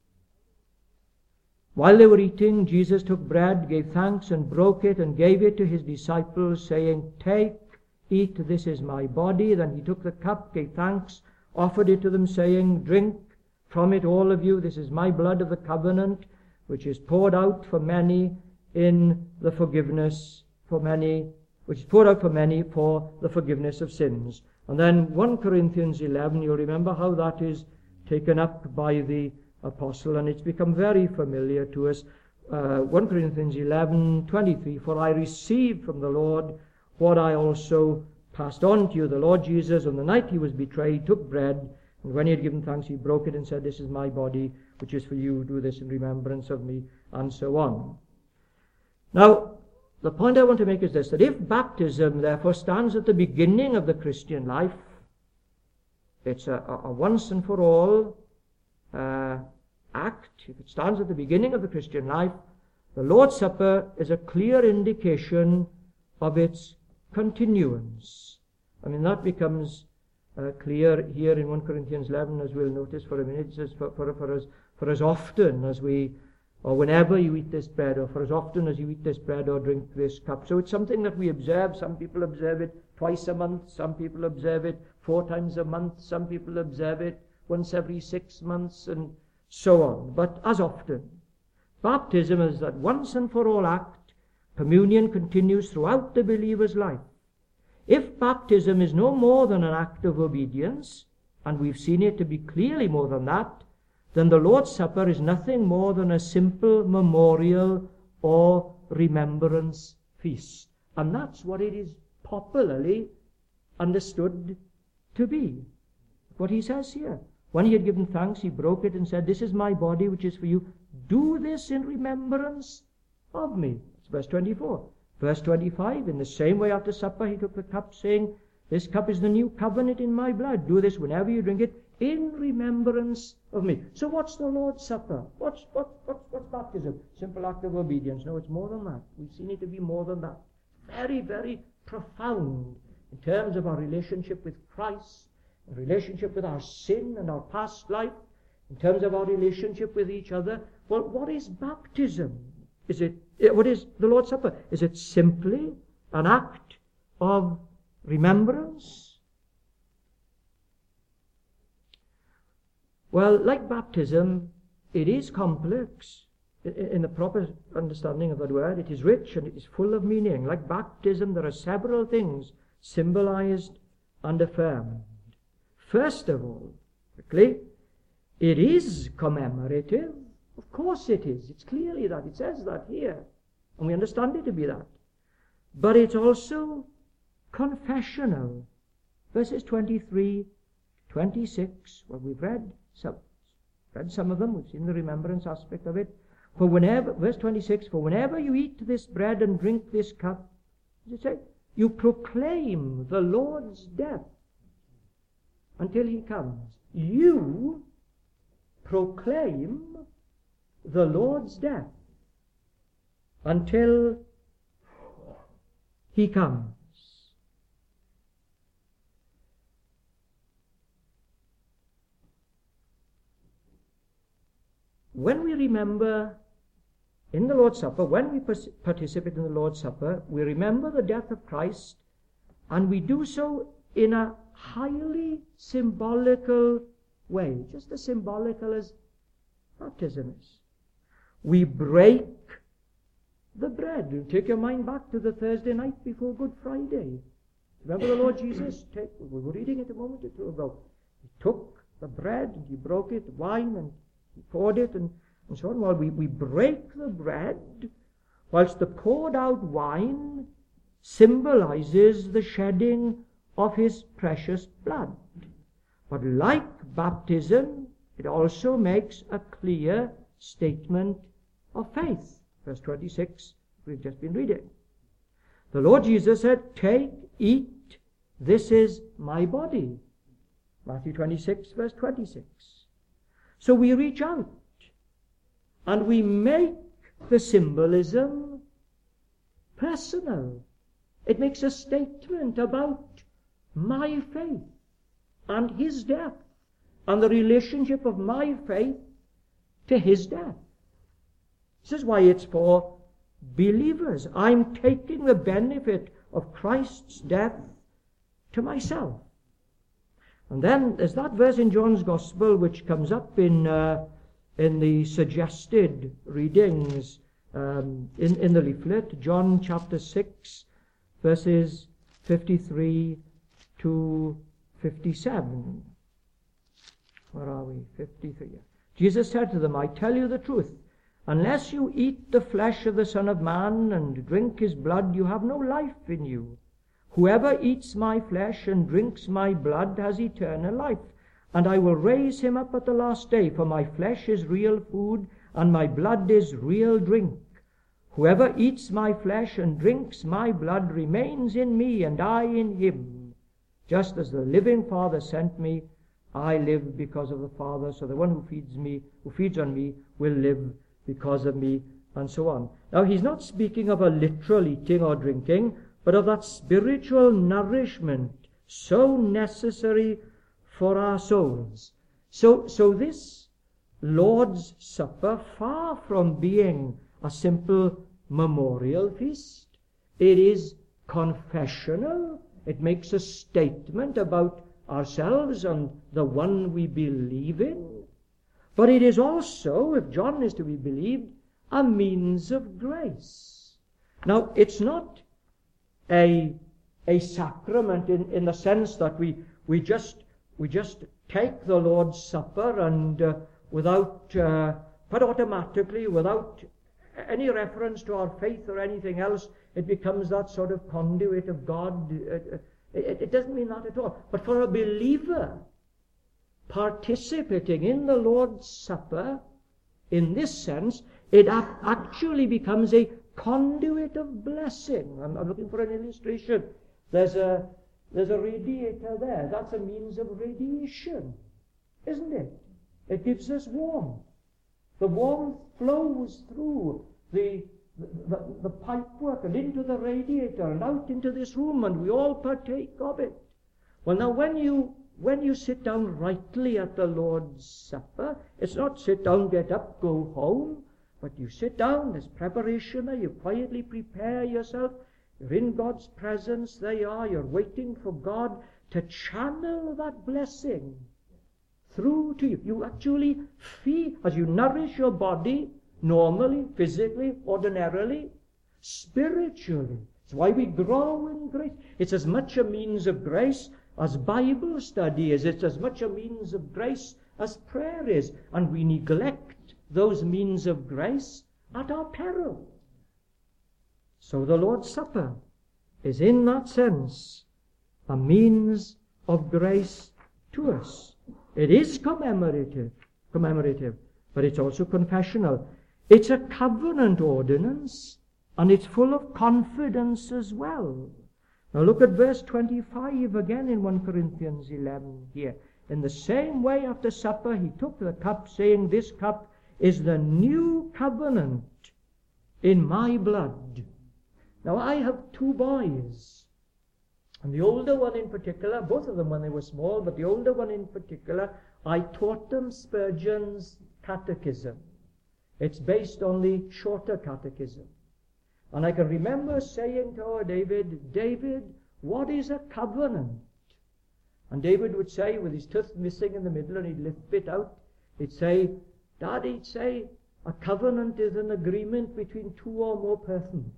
While they were eating, Jesus took bread, gave thanks, and broke it, and gave it to his disciples, saying, "Take, eat, this is my body." Then he took the cup, gave thanks, offered it to them, saying, "Drink from it, all of you. This is my blood of the covenant, which is poured out for many in the forgiveness for many, which is poured out for many for the forgiveness of sins." And then 1 Corinthians 11, you'll remember how that is taken up by the apostle, and it's become very familiar to us. 1 Corinthians 11, 23, "For I received from the Lord what I also passed on to you. The Lord Jesus, on the night he was betrayed, took bread, and when he had given thanks, he broke it and said, 'This is my body, which is for you. Do this in remembrance of me,' and so on." Now, the point I want to make is this, that if baptism, therefore, stands at the beginning of the Christian life, it's a once and for all act. If it stands at the beginning of the Christian life, the Lord's Supper is a clear indication of its continuance. I mean, that becomes clear here in 1 Corinthians 11, as we'll notice for a minute. It says, for as often as we, or whenever you eat this bread, or for as often as you eat this bread or drink this cup. So it's something that we observe. Some people observe it twice a month. Some people observe it 4 times a month. Some people observe it once every 6 months, and so on. But as often, baptism is that once and for all act. Communion continues throughout the believer's life. If baptism is no more than an act of obedience, and we've seen it to be clearly more than that, then the Lord's Supper is nothing more than a simple memorial or remembrance feast. And that's what it is popularly understood to be. What he says here, When he had given thanks, he broke it and said, "This is my body, which is for you. Do this in remembrance of me." It's verse 24. Verse 25, in the same way after supper, he took the cup, saying, "This cup is the new covenant in my blood. Do this whenever you drink it in remembrance of me." So what's the Lord's Supper? What's baptism? Simple act of obedience. No, it's more than that. We've seen it to be more than that. Very, very profound in terms of our relationship with Christ, in relationship with our sin and our past life, in terms of our relationship with each other. Well, what is baptism? What is the Lord's Supper? Is it simply an act of remembrance? Well, like baptism, it is complex in the proper understanding of that word. It is rich and it is full of meaning. Like baptism, there are several things symbolized and affirmed. First of all, quickly, it is commemorative. Of course it is. It's clearly that. It says that here. And we understand it to be that. But it's also confessional. Verses 23, 26, well, we've read some of them. We've seen the remembrance aspect of it. For whenever, verse 26, for whenever you eat this bread and drink this cup, does it say, you proclaim the Lord's death until he comes. You proclaim the Lord's death until he comes. When we remember in the Lord's Supper, when we participate in the Lord's Supper, we remember the death of Christ, and we do so in a highly symbolical way, just as symbolical as baptism is. We break the bread. Take your mind back to the Thursday night before Good Friday. Remember the Lord Jesus? We were reading it a moment or two ago. He took the bread and he broke it, wine, and he poured it, and so on. Well, we break the bread, whilst the poured out wine symbolizes the shedding of his precious blood. But like baptism, it also makes a clear statement of faith. Verse 26, we've just been reading. The Lord Jesus said, "Take, eat, this is my body." Matthew 26, verse 26. So we reach out and we make the symbolism personal. It makes a statement about my faith and his death and the relationship of my faith to his death. This is why it's for believers. I'm taking the benefit of Christ's death to myself. And then there's that verse in John's Gospel which comes up in the suggested readings in the leaflet, John chapter 6, verses 53 to 57. Where are we? 53. Jesus said to them, "I tell you the truth. Unless you eat the flesh of the Son of Man and drink his blood, you have no life in you. Whoever eats my flesh and drinks my blood has eternal life, and I will raise him up at the last day, for my flesh is real food, and my blood is real drink. Whoever eats my flesh and drinks my blood remains in me, and I in him. Just as the living Father sent me, I live because of the Father, so the one who feeds on me, will live because of me," and so on. Now, he's not speaking of a literal eating or drinking, but of that spiritual nourishment so necessary for our souls. So this Lord's Supper, far from being a simple memorial feast, it is confessional. It makes a statement about ourselves and the one we believe in. But it is also, if John is to be believed, a means of grace. Now, it's not a sacrament in the sense that we just take the Lord's Supper and quite automatically, without any reference to our faith or anything else, it becomes that sort of conduit of God. It doesn't mean that at all. But for a believer, participating in the Lord's Supper, in this sense, it actually becomes a conduit of blessing. I'm looking for an illustration. There's a radiator there. That's a means of radiation, isn't it? It gives us warmth. The warmth flows through the pipework and into the radiator and out into this room, and we all partake of it. Well, now, when you sit down rightly at the Lord's Supper, it's not sit down, get up, go home, but you sit down, there's preparation there, you quietly prepare yourself, you're in God's presence, there you are, you're waiting for God to channel that blessing through to you. You actually feed, as you nourish your body, normally, physically, ordinarily, spiritually. It's why we grow in grace. It's as much a means of grace as Bible study is. It's as much a means of grace as prayer is. And we neglect those means of grace at our peril. So the Lord's Supper is in that sense a means of grace to us. It is commemorative, but it's also confessional. It's a covenant ordinance, and it's full of confidence as well. Now look at verse 25 again in 1 Corinthians 11 here. In the same way after supper he took the cup, saying, "This cup is the new covenant in my blood." Now I have two boys, and the older one in particular, both of them when they were small, but the older one in particular, I taught them Spurgeon's catechism. It's based on the shorter catechism. And I can remember saying to our David, "David, what is a covenant?" And David would say, with his tooth missing in the middle, and he'd lift it out, he'd say, "Dad," he'd say, "a covenant is an agreement between two or more persons."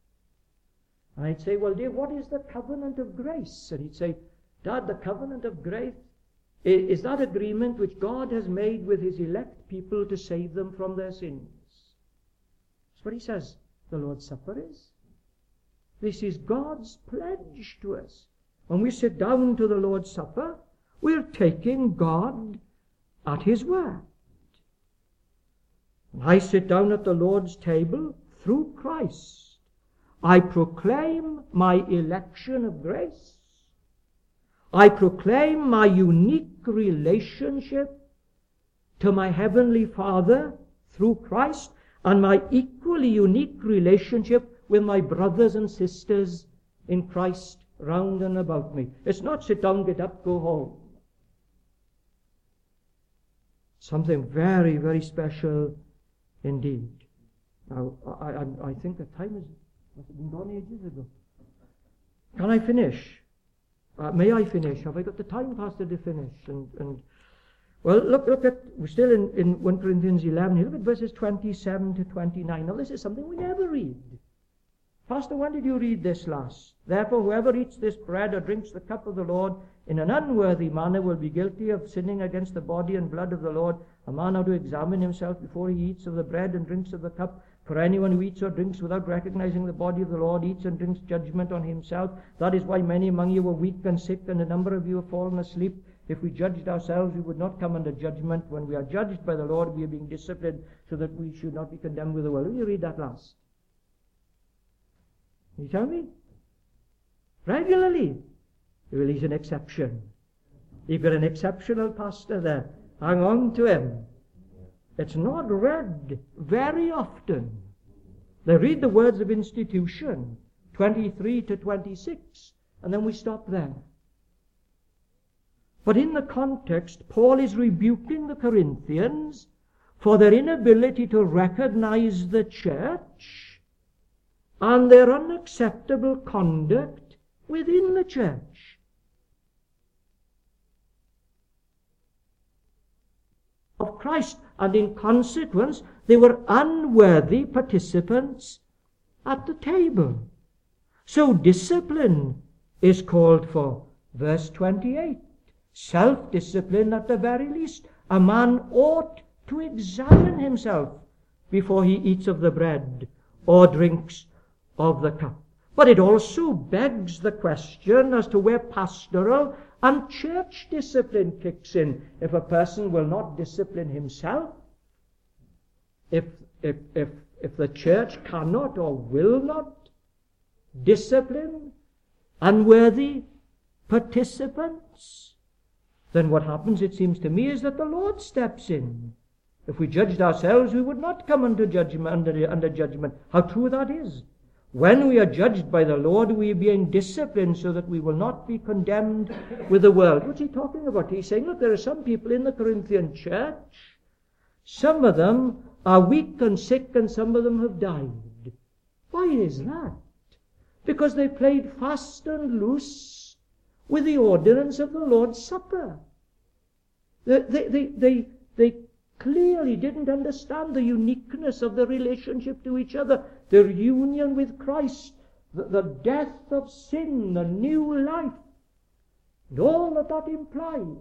And I'd say, "Well, dear, what is the covenant of grace?" And he'd say, "Dad, the covenant of grace is that agreement which God has made with his elect people to save them from their sins." That's what he says the Lord's Supper is. This is God's pledge to us. When we sit down to the Lord's Supper, we're taking God at his word. When I sit down at the Lord's table through Christ, I proclaim my election of grace. I proclaim my unique relationship to my Heavenly Father through Christ, and my equally unique relationship with my brothers and sisters in Christ round and about me. It's not sit down, get up, go home. Something very, very special indeed. Now, I think the time must have been gone ages ago. Can I finish? May I finish? Have I got the time, Pastor, to finish? Well, look at, we're still in 1 Corinthians 11. Look at verses 27 to 29. Now, this is something we never read. Pastor, when did you read this last? "Therefore, whoever eats this bread or drinks the cup of the Lord in an unworthy manner will be guilty of sinning against the body and blood of the Lord. A man ought to examine himself before he eats of the bread and drinks of the cup. For anyone who eats or drinks without recognizing the body of the Lord eats and drinks judgment on himself. That is why many among you are weak and sick, and a number of you have fallen asleep. If we judged ourselves, we would not come under judgment. When we are judged by the Lord, we are being disciplined so that we should not be condemned with the world." Will you read that last? Can you tell me? Regularly. Well, he's an exception. You've got an exceptional pastor there. Hang on to him. It's not read very often. They read the words of institution, 23 to 26, and then we stop there. But in the context, Paul is rebuking the Corinthians for their inability to recognize the church and their unacceptable conduct within the church. Of Christ, and in consequence, they were unworthy participants at the table. So discipline is called for. Verse 28, self-discipline at the very least. A man ought to examine himself before he eats of the bread or drinks of the cup. But it also begs the question as to where pastoral And church discipline kicks in if a person will not discipline himself. If the church cannot or will not discipline unworthy participants, then what happens, it seems to me, is that the Lord steps in. If we judged ourselves, we would not come under judgment. How true that is. When we are judged by the Lord, we are being disciplined so that we will not be condemned with the world. What's he talking about? He's saying, look, there are some people in the Corinthian church. Some of them are weak and sick, and some of them have died. Why is that? Because they played fast and loose with the ordinance of the Lord's Supper. They clearly didn't understand the uniqueness of the relationship to each other, their union with Christ, the death of sin, the new life, and all that implied.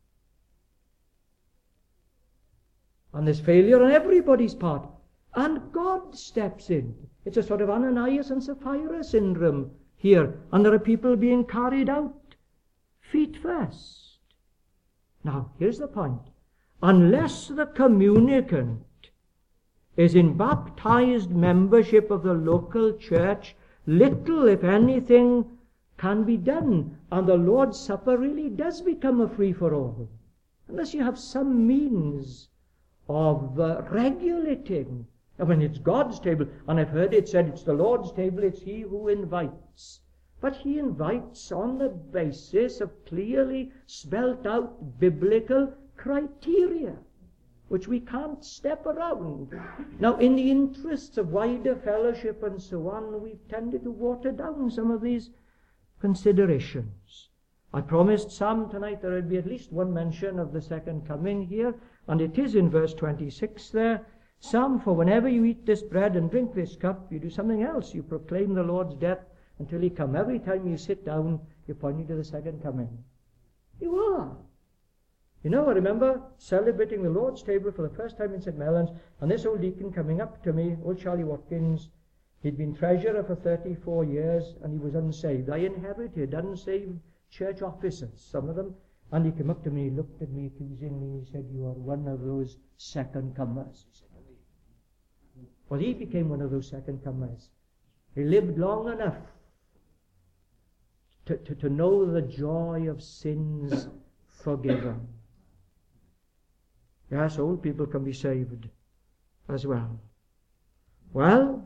And there's failure on everybody's part. And God steps in. It's a sort of Ananias and Sapphira syndrome here. And there are people being carried out feet first. Now, here's the point. Unless the communicant is in baptized membership of the local church, little, if anything, can be done. And the Lord's Supper really does become a free-for-all. Unless you have some means of regulating. I mean, it's God's table, and I've heard it said it's the Lord's table, it's He who invites. But He invites on the basis of clearly spelt out biblical criteria, which we can't step around. Now, in the interests of wider fellowship and so on, we've tended to water down some of these considerations. I promised Sam tonight there would be at least one mention of the second coming here, and it is in verse 26 there. Sam, for whenever you eat this bread and drink this cup, you do something else. You proclaim the Lord's death until He come. Every time you sit down, you're pointing to the second coming. You are. You know, I remember celebrating the Lord's table for the first time in St. Mellons, and this old deacon coming up to me, old Charlie Watkins. He'd been treasurer for 34 years, and he was unsaved. I inherited unsaved church officers, some of them. And he came up to me, looked at me accusingly, he said, "You are one of those second comers." He said to me. Well, he became one of those second comers. He lived long enough to know the joy of sins forgiven. Yes, old people can be saved as well. Well,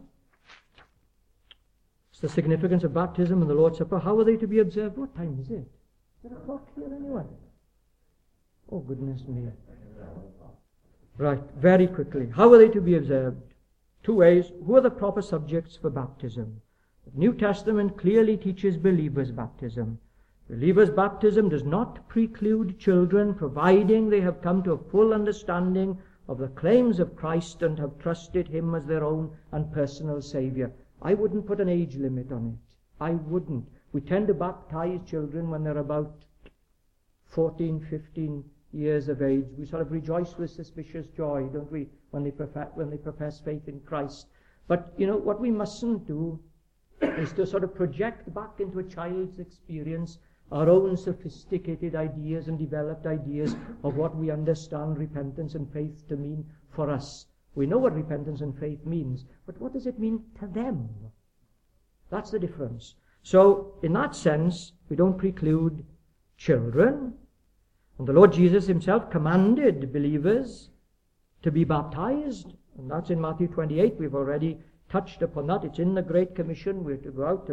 it's the significance of baptism and the Lord's Supper. How are they to be observed? What time is it? Is there a clock here, anyone? Oh, goodness me. Right, very quickly. How are they to be observed? Two ways. Who are the proper subjects for baptism? The New Testament clearly teaches believers' baptism. Believers' baptism does not preclude children, providing they have come to a full understanding of the claims of Christ and have trusted Him as their own and personal Saviour. I wouldn't put an age limit on it. I wouldn't. We tend to baptize children when they're about 14, 15 years of age. We sort of rejoice with suspicious joy, don't we, when they profess faith in Christ. But, you know, what we mustn't do is to sort of project back into a child's experience our own sophisticated ideas and developed ideas of what we understand repentance and faith to mean for us. We know what repentance and faith means, but what does it mean to them? That's the difference. So, in that sense, we don't preclude children. And the Lord Jesus Himself commanded believers to be baptized. And that's in Matthew 28. We've already touched upon that. It's in the Great Commission. We're to go out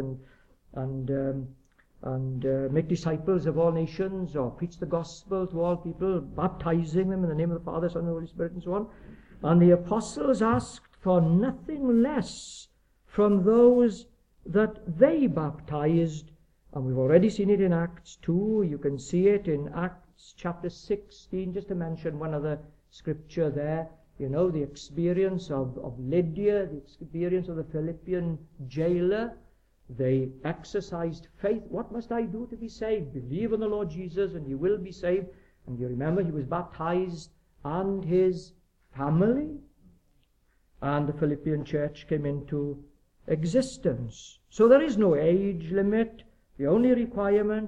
and make disciples of all nations, or preach the gospel to all people, baptizing them in the name of the Father, Son, and the Holy Spirit, and so on. And the apostles asked for nothing less from those that they baptized. And we've already seen it in Acts 2. You can see it in Acts chapter 16, just to mention one other scripture there. You know, the experience of Lydia, the experience of the Philippian jailer. They exercised faith. What must I do to be saved? Believe in the Lord Jesus and you will be saved. And you remember he was baptized and his family. And the Philippian church came into existence. So there is no age limit. The only requirement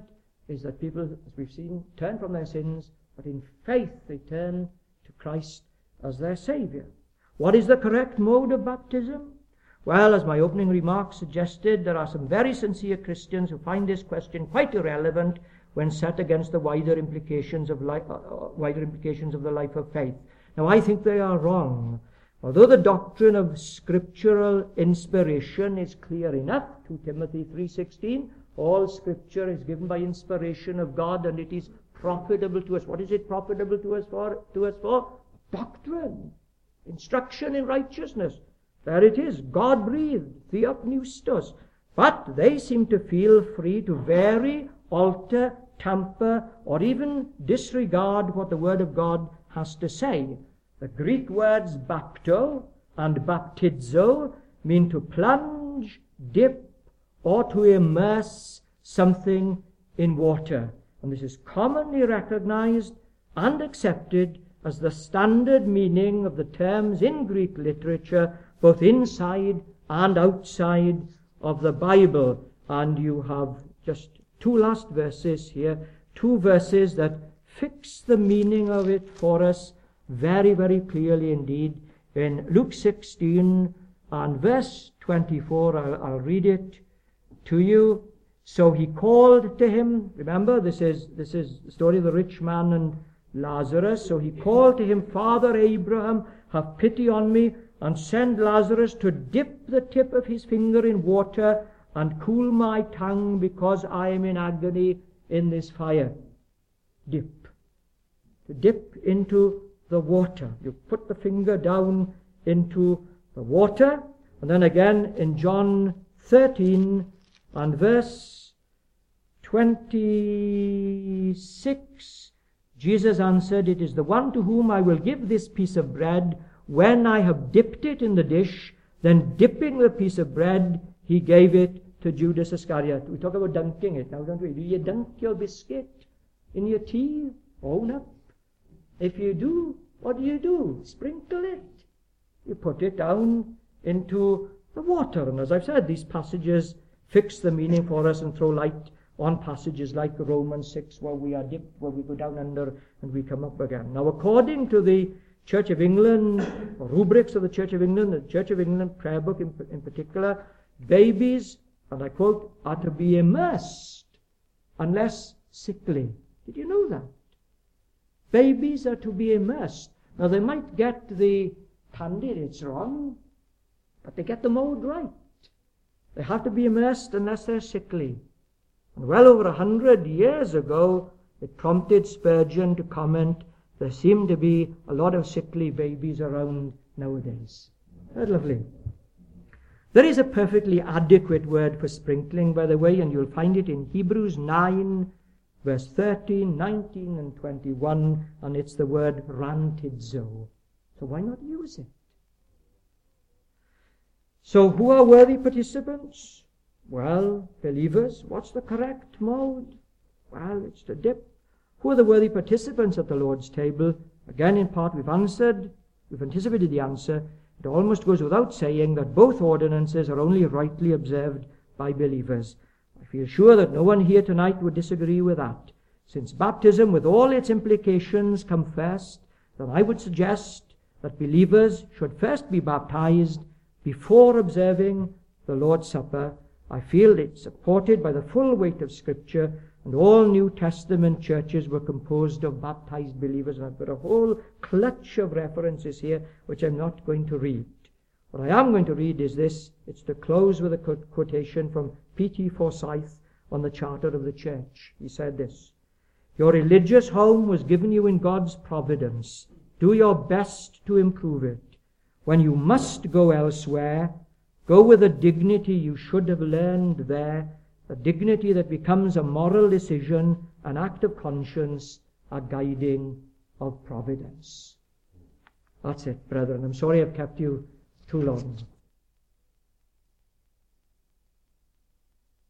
is that people, as we've seen, turn from their sins, but in faith they turn to Christ as their Saviour. What is the correct mode of baptism? Well, as my opening remarks suggested, there are some very sincere Christians who find this question quite irrelevant when set against the wider implications of the life of faith. Now, I think they are wrong. Although the doctrine of scriptural inspiration is clear enough, 2 Timothy 3:16, all scripture is given by inspiration of God, and it is profitable to us. What is it profitable to us for? Doctrine, instruction in righteousness. There it is, God-breathed, theopneustos. But they seem to feel free to vary, alter, tamper, or even disregard what the Word of God has to say. The Greek words bapto and baptizo mean to plunge, dip, or to immerse something in water. And this is commonly recognized and accepted as the standard meaning of the terms in Greek literature, both inside and outside of the Bible. And you have just two last verses here, two verses that fix the meaning of it for us very, very clearly indeed. In Luke 16 and verse 24, I'll read it to you. So he called to him, remember this is the story of the rich man and Lazarus. So he called to him, Father Abraham, have pity on me, and send Lazarus to dip the tip of his finger in water and cool my tongue, because I am in agony in this fire. Dip. To dip into the water. You put the finger down into the water. And then again in John 13 and verse 26, Jesus answered, It is the one to whom I will give this piece of bread when I have dipped it in the dish. Then dipping the piece of bread, he gave it to Judas Iscariot. We talk about dunking it now, don't we? Do you dunk your biscuit in your tea? Own up. If you do, what do? Sprinkle it. You put it down into the water. And as I've said, these passages fix the meaning for us and throw light on passages like Romans 6, where we are dipped, where we go down under and we come up again. Now, according to the Church of England, or rubrics of the Church of England, the Church of England prayer book in particular, babies, and I quote, are to be immersed unless sickly. Did you know that? Babies are to be immersed. Now, they might get the candidates wrong, but they get the mode right. They have to be immersed unless they're sickly. And well over 100 years ago, it prompted Spurgeon to comment, there seem to be a lot of sickly babies around nowadays. That's lovely. There is a perfectly adequate word for sprinkling, by the way, and you'll find it in Hebrews 9, verse 13, 19, and 21, and it's the word rantidzo. So why not use it? So who are worthy participants? Well, believers. What's the correct mode? Well, it's to dip. Who are the worthy participants at the Lord's table? Again, in part, we've anticipated the answer. It almost goes without saying that both ordinances are only rightly observed by believers. I feel sure that no one here tonight would disagree with that. Since baptism, with all its implications, come first, then I would suggest that believers should first be baptized before observing the Lord's Supper. I feel it's supported by the full weight of Scripture, and all New Testament churches were composed of baptized believers. And I've got a whole clutch of references here, which I'm not going to read. What I am going to read is this. It's to close with a quotation from P.T. Forsyth on the Charter of the Church. He said this, Your religious home was given you in God's providence. Do your best to improve it. When you must go elsewhere, go with a dignity you should have learned there, a dignity that becomes a moral decision, an act of conscience, a guiding of providence. That's it, brethren. I'm sorry I've kept you too long.